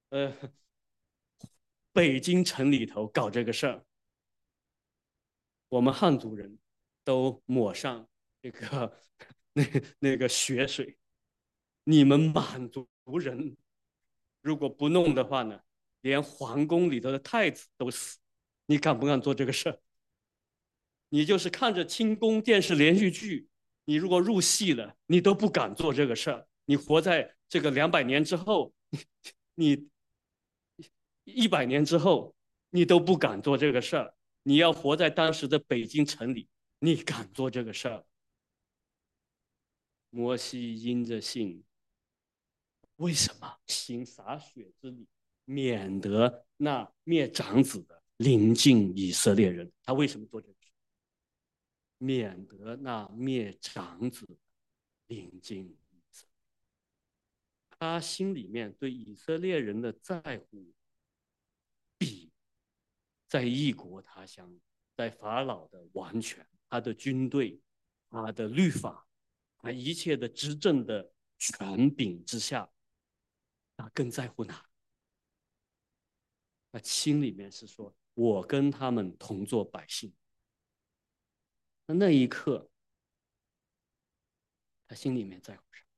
北京城里头搞这个事儿？我们汉族人都抹上这个那个血水，你们满族人如果不弄的话呢，连皇宫里头的太子都死。你敢不敢做这个事儿？你就是看着清宫电视连续剧，你如果入戏了，你都不敢做这个事儿。你活在这个200年之后，你100年之后，你都不敢做这个事儿。你要活在当时的北京城里，你敢做这个事儿？摩西因着信，为什么行洒血之礼，免得那灭长子的临近以色列人？他为什么做这个事？免得那灭长子临近以色列。他心里面对以色列人的在乎，比在异国他乡，在法老的王权、他的军队、他的律法、他一切的执政的权柄之下，他更在乎哪？他心里面是说，我跟他们同做百姓。那一刻，他心里面在乎什么？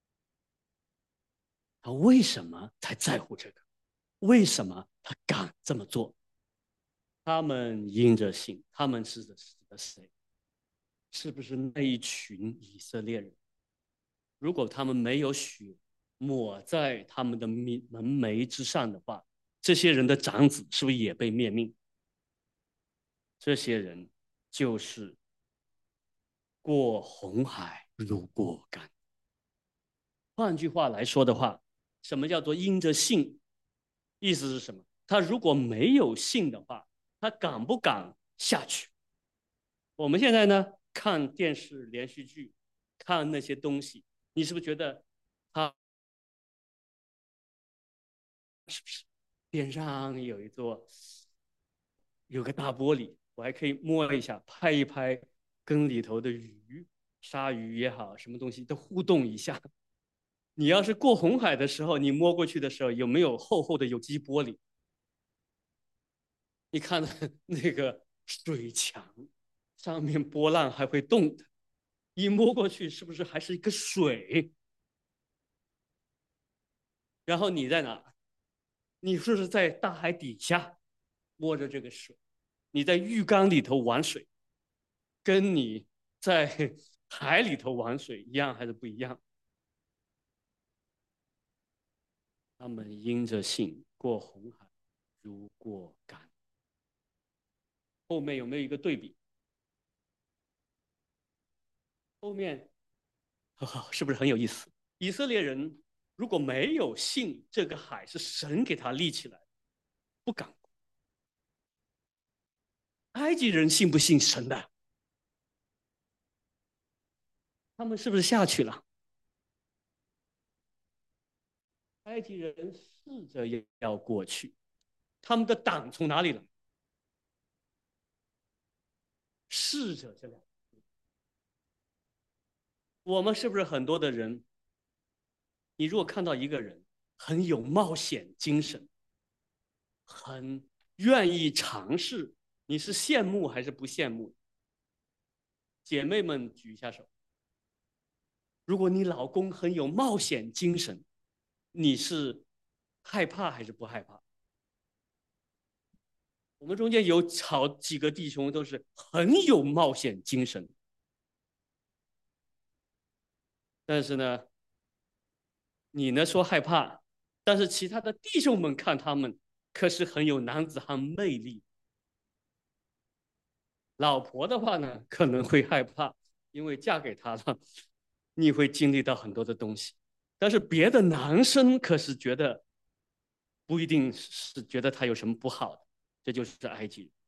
他为什么才在乎这个？为什么他敢这么做？他们因着信，他们是指的谁？是不是那一群以色列人？如果他们没有血抹在他们的门楣之上的话，这些人的长子是不是也被灭命？这些人就是过红海如过干。换句话来说的话，什么叫做因着信？意思是什么？他如果没有信的话，他敢不敢下去？我们现在呢，看电视连续剧，看那些东西，你是不是觉得他是不是边上有个大玻璃，我还可以摸一下、拍一拍，跟里头的鱼、鲨鱼也好，什么东西都互动一下。你要是过红海的时候，你摸过去的时候，有没有厚厚的有机玻璃？ 你看的那个水墙上面波浪还会动的，一摸过去是不是还是一个水？然后你在哪？你是不是在大海底下摸着这个水？你在浴缸里头玩水，跟你在海里头玩水一样还是不一样？他们因着信过红海，如过干。后面有没有一个对比？后面是不是很有意思？以色列人如果没有信这个海是神给他立起来，不敢过。埃及人信不信神的？他们是不是下去了？埃及人试着要过去，他们的党从哪里来？试着这两个字，我们是不是很多的人？你如果看到一个人很有冒险精神，很愿意尝试，你是羡慕还是不羡慕？姐妹们举一下手。如果你老公很有冒险精神，你是害怕还是不害怕？我们中间有好几个弟兄都是很有冒险精神，但是呢，你呢说害怕，但是其他的弟兄们看他们可是很有男子汉魅力。老婆的话呢，可能会害怕，因为嫁给他了，你会经历到很多的东西。但是别的男生可是觉得不一定是觉得他有什么不好的，这就是埃及人，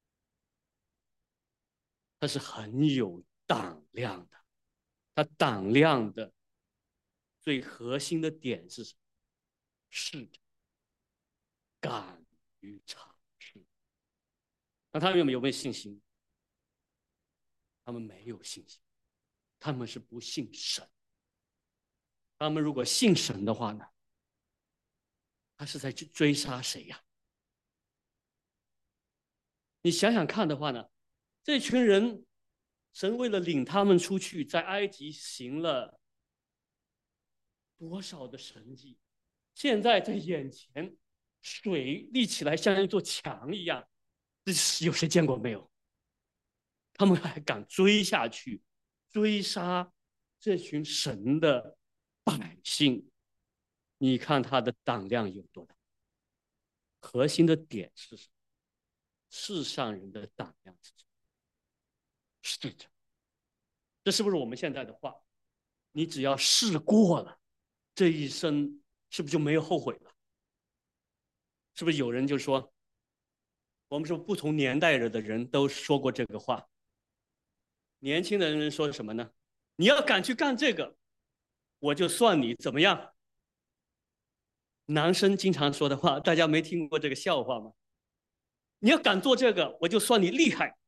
他是很有胆量的。他胆量的最核心的点是什么？是敢于尝试。那他们有没有信心？他们没有信心，他们是不信神。他们如果信神的话呢，他是在去追杀谁呀？你想想看的话呢，这群人，神为了领他们出去，在埃及行了多少的神迹，现在在眼前，水立起来像一座墙一样，这是有谁见过没有？他们还敢追下去，追杀这群神的百姓，你看他的胆量有多大？核心的点是什么？世上人的胆量是什么？试着，这是不是我们现在的话？你只要试过了，这一生是不是就没有后悔了？是不是有人就说，我们说不同年代的人都说过这个话？年轻的人说什么呢？你要敢去干这个，我就算你怎么样。男生经常说的话，大家没听过这个笑话吗？你要敢做这个，我就算你厉害。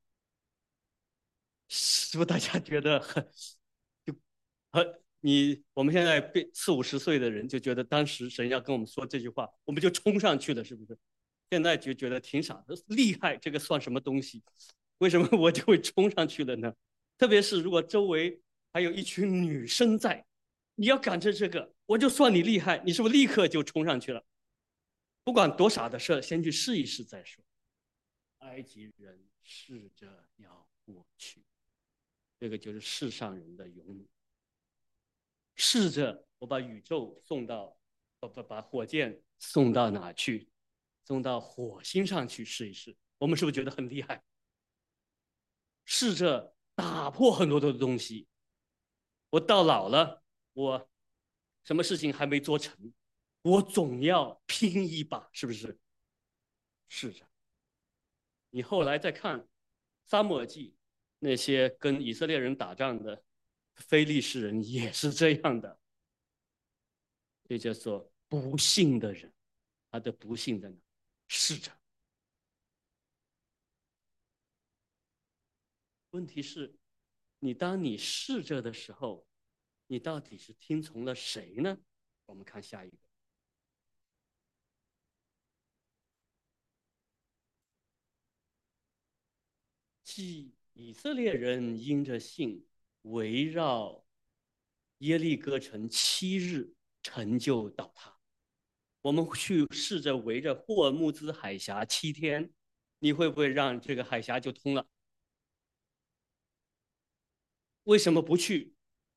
是不是大家觉得就我们现在40、50岁的人就觉得当时神要跟我们说这句话，我们就冲上去了，是不是？现在就觉得挺傻的，厉害这个算什么东西？为什么我就会冲上去了呢？特别是如果周围还有一群女生在，你要赶着这个，我就算你厉害，你是不是立刻就冲上去了？不管多傻的事，先去试一试再说。埃及人试着要过去，这个就是世上人的勇猛。试着我把宇宙送到，把火箭送到哪去？送到火星上去试一试，我们是不是觉得很厉害？试着打破很多的东西。我到老了，我什么事情还没做成，我总要拼一把，是不是？试着。你后来再看撒母耳记，那些跟以色列人打仗的非利士人也是这样的，这叫做不幸的人，他的不幸在哪？试着。问题是，当你试着的时候，你到底是听从了谁呢？我们看下一个。 以色列人因着信，围绕耶利哥城7日成就倒塌。我们去试着围着霍尔木兹海峡7天，你会不会让这个海峡就通了？为什么不去？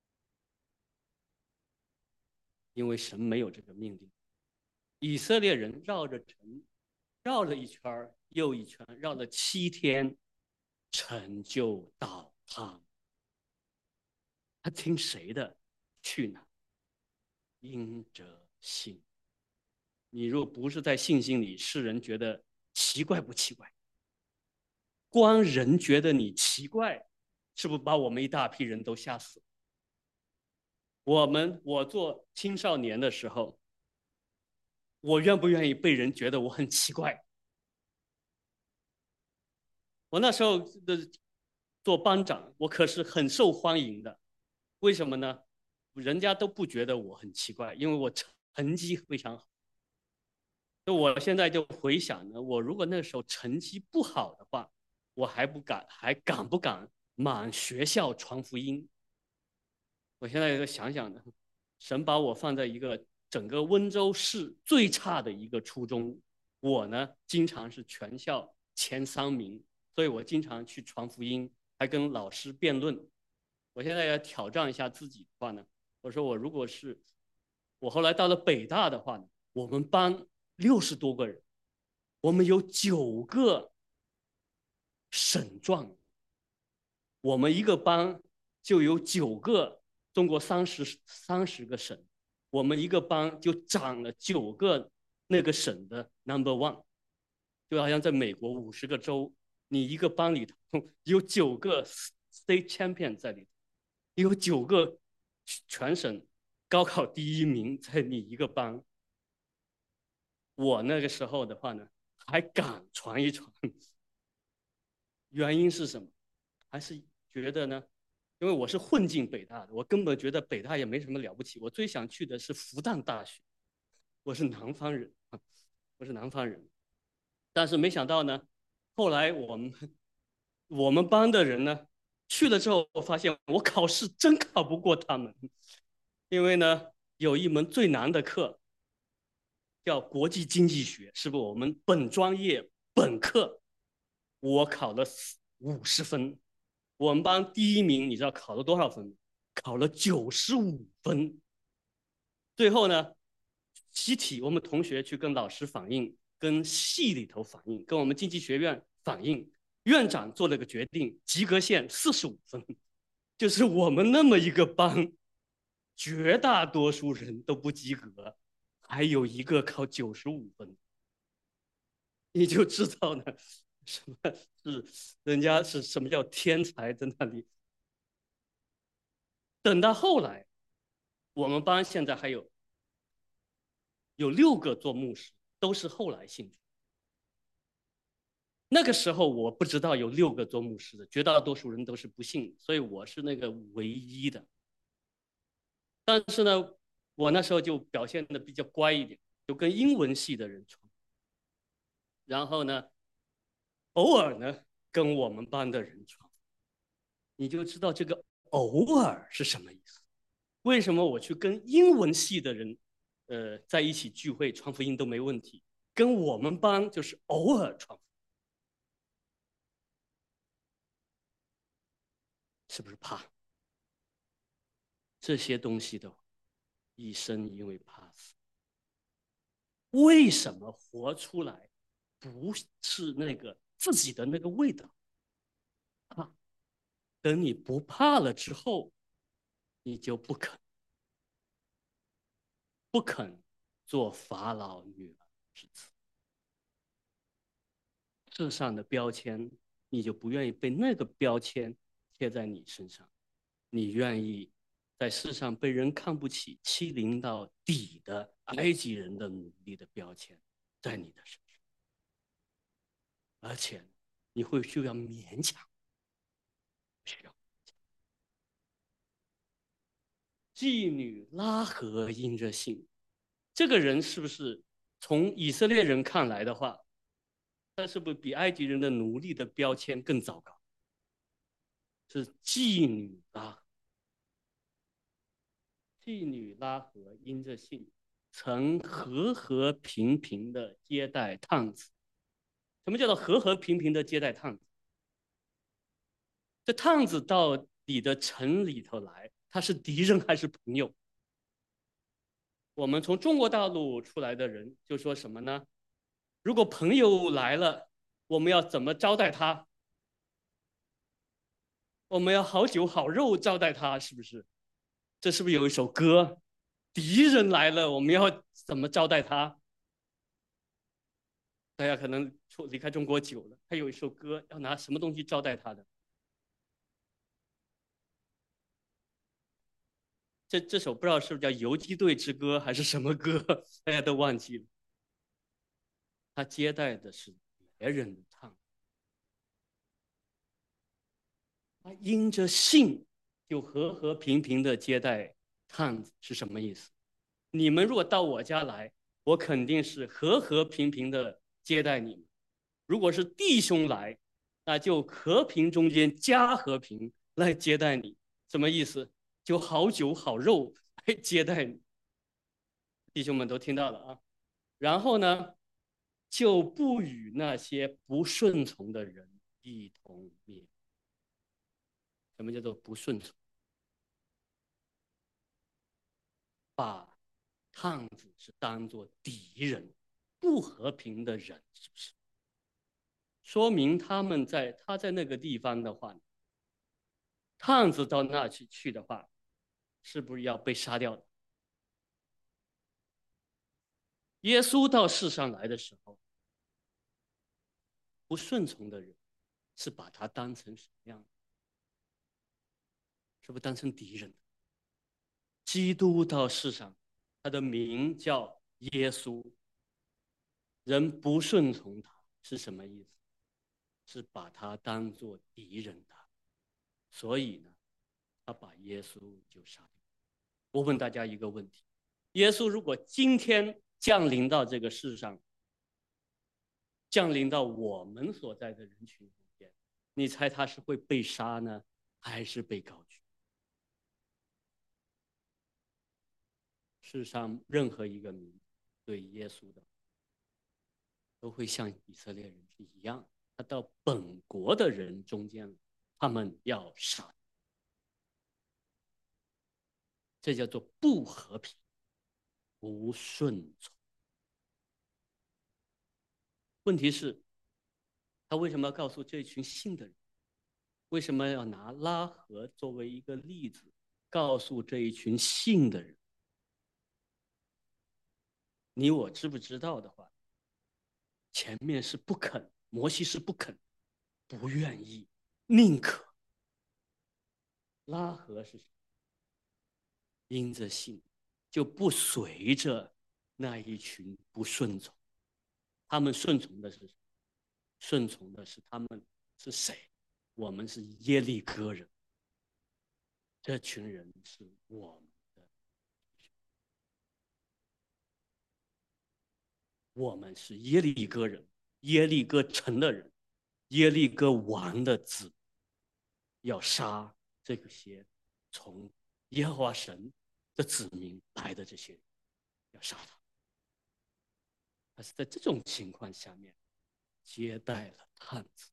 因为神没有这个命令。以色列人绕着城绕了一圈又一圈，绕了7天，成就倒塌。他听谁的？去哪？因着信。你若不是在信心里，世人觉得奇怪不奇怪？光人觉得你奇怪，是不是把我们一大批人都吓死了？我做青少年的时候，我愿不愿意被人觉得我很奇怪？我那时候的做班长，我可是很受欢迎的。为什么呢？人家都不觉得我很奇怪，因为我成绩非常好。那我现在就回想呢，我如果那时候成绩不好的话，我还敢不敢满学校传福音？我现在想想呢，神把我放在一个整个温州市最差的一个初中，我呢经常是全校前3名，所以我经常去传福音，还跟老师辩论。我现在要挑战一下自己的话呢，我说我后来到了北大的话呢，我们班60多个人，我们有9个省状，我们一个班就有9个中国30个省，我们一个班就涨了9个那个省的 No.1，就好像在美国50个州，你一个班里头有9个 State Champion 在里头，有9个全省高考第1名在你一个班。我那个时候的话呢，还敢传一传，原因是什么？还是觉得呢？因为我是混进北大的，我根本觉得北大也没什么了不起。我最想去的是复旦大学，我是南方人，我是南方人。但是没想到呢，后来我们班的人呢去了之后，我发现我考试真考不过他们，因为呢有一门最难的课叫国际经济学，是不是我们本专业本课？我考了50分，我们班第1名，你知道考了多少分？考了95分。最后呢，集体我们同学去跟老师反映，跟系里头反映，跟我们经济学院反映，院长做了个决定，及格线45分，就是我们那么一个班，绝大多数人都不及格，还有一个考95分，你就知道呢，什么是人家是什么叫天才在那里。等到后来，我们班现在还有6个做牧师，都是后来信主。那个时候我不知道有6个做牧师的，绝大多数人都是不信，所以我是那个唯一的。但是呢，我那时候就表现的比较乖一点，就跟英文系的人传。然后呢，偶尔呢跟我们班的人传，你就知道这个偶尔是什么意思。为什么我去跟英文系的人，在一起聚会传福音都没问题，跟我们班就是偶尔传福音，是不是怕？这些东西的一生因为怕死。为什么活出来不是那个自己的那个味道？啊，等你不怕了之后，你就不肯做法老女儿之子。世上的标签，你就不愿意被那个标签贴在你身上，你愿意在世上被人看不起、欺凌到底的埃及人的奴隶的标签在你的身上，而且你会需要勉强，需要。妓女拉合因着信，这个人是不是从以色列人看来的话，他是不是比埃及人的奴隶的标签更糟糕？ 是妓女拉合。妓女拉合因着信，曾和和平平的接待探子。什么叫做和和平平的接待探子？这探子到你的城里头来，他是敌人还是朋友？我们从中国大陆出来的人就说什么呢？如果朋友来了，我们要怎么招待他？我们要好酒好肉招待他，是不是？这是不是有一首歌？敌人来了，我们要怎么招待他？大家可能离开中国久了，他有一首歌，要拿什么东西招待他的？这首不知道是不是叫《游击队之歌》还是什么歌，大家都忘记了。他接待的是别人的探，他因着信就和和平平的接待探子，是什么意思？你们如果到我家来，我肯定是和和平平的接待你们。如果是弟兄来，那就和平中间加和平来接待你。什么意思？就好酒好肉来接待你。弟兄们都听到了啊。然后呢，就不与那些不顺从的人一同灭。什么叫做不顺从？把探子是当作敌人、不和平的人，是不是？说明他在那个地方的话，探子到那去的话，是不是要被杀掉的？耶稣到世上来的时候，不顺从的人是把他当成什么样的？是不是当成敌人？基督到世上，他的名叫耶稣，人不顺从他是什么意思？是把他当作敌人的。所以呢，他把耶稣就杀掉。我问大家一个问题：耶稣如果今天降临到这个世上，降临到我们所在的人群中间，你猜他是会被杀呢，还是被高举？世上任何一个民对耶稣的，都会像以色列人是一样，他到本国的人中间，他们要杀。这叫做不和平、不顺从。问题是，他为什么要告诉这一群信的人？为什么要拿拉合作为一个例子，告诉这一群信的人？你我知不知道的话，前面是不肯，摩西是不肯，不愿意，宁可。拉合是因着信，就不随着那一群不顺从。他们顺从的是什么？顺从的是他们是谁？我们是耶利哥人，这群人是我们的，我们是耶利哥人，耶利哥城的人，耶利哥王的子，要杀这些从耶和华神的子民来的这些人，要杀他。他是在这种情况下面接待了探子，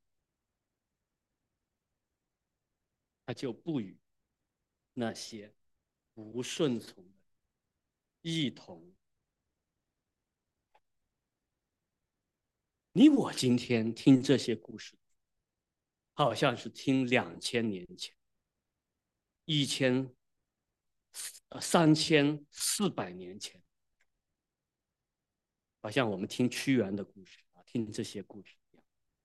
他就不与那些不顺从的一同。你我今天听这些故事，好像是听2000年前、3400年前，好像我们听屈原的故事啊，听这些故事一样。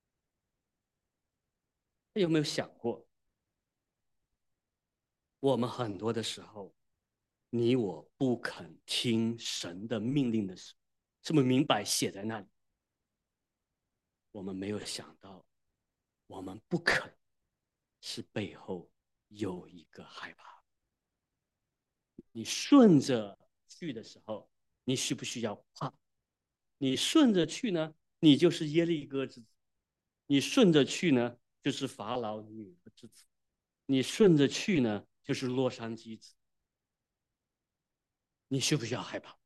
有没有想过，我们很多的时候，你我不肯听神的命令的时候，这么明白写在那里，我们没有想到，我们不肯是背后有一个害怕。你顺着去的时候，你需不需要怕？你顺着去呢，你就是耶利哥之子；你顺着去呢，就是法老女儿之子。 你顺着去呢，就是洛杉矶子。你需不需要害怕？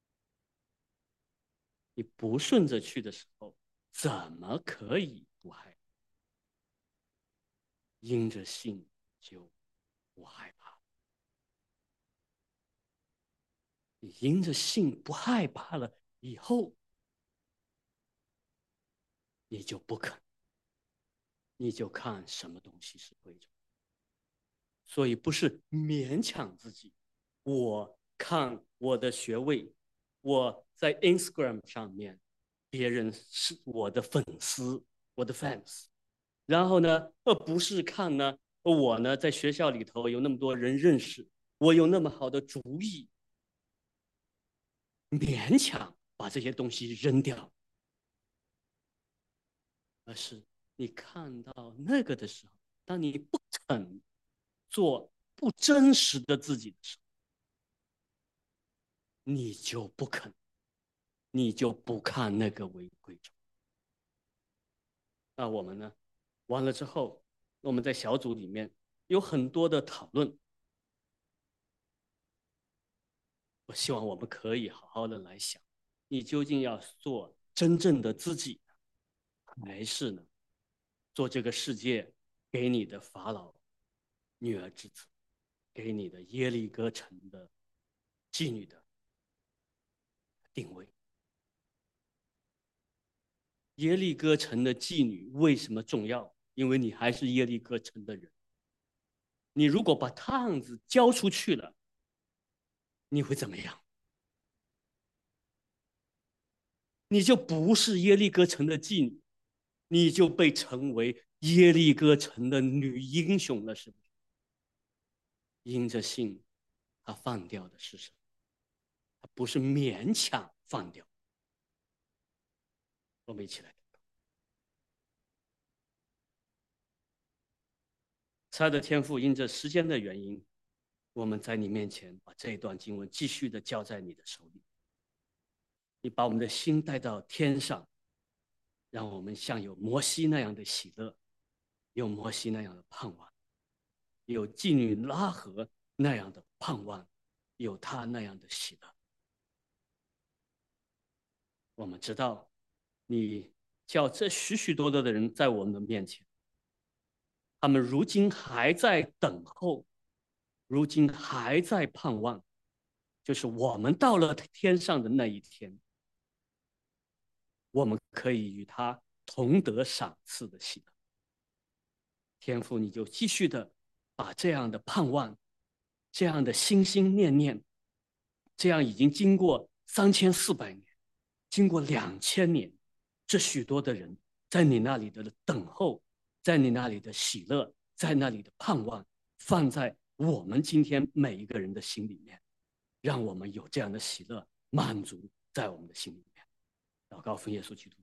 你不顺着去的时候，怎么可以不害怕？因着信就不害怕。你因着信不害怕了以后，你就不肯，你就看什么东西是贵重。所以不是勉强自己。我看我的学位，我在 Instagram 上面，别人是我的粉丝，我的 fans。然后呢，不是看呢，我呢在学校里头有那么多人认识，我有那么好的主意，勉强把这些东西扔掉，而是你看到那个的时候，当你不肯做不真实的自己的时候，你就不肯，你就不看那个为贵重。那我们呢，完了之后，我们在小组里面有很多的讨论，我希望我们可以好好的来想，你究竟要做真正的自己，还是呢，做这个世界给你的法老女儿之子，给你的耶利哥城的妓女的定位？耶利哥城的妓女为什么重要？因为你还是耶利哥城的人。你如果把趟子交出去了，你会怎么样？你就不是耶利哥城的妓女，你就被称为耶利哥城的女英雄了，是不是？因着信，他放掉的是什么？他不是勉强放掉。我们一起来。亲爱的天父，因着时间的原因，我们在你面前把这一段经文继续的交在你的手里。你把我们的心带到天上，让我们像有摩西那样的喜乐，有摩西那样的盼望，有妓女拉合那样的盼望，有他那样的喜乐。我们知道，你叫这许许多多的人在我们的面前，他们如今还在等候，如今还在盼望，就是我们到了天上的那一天，我们可以与他同得赏赐的喜乐。天父，你就继续的把这样的盼望，这样的心心念念，这样已经经过3400年，经过2000年，这许多的人在你那里的等候，在你那里的喜乐，在那里的盼望，放在我们今天每一个人的心里面，让我们有这样的喜乐满足在我们的心里面。祷告奉耶稣基督。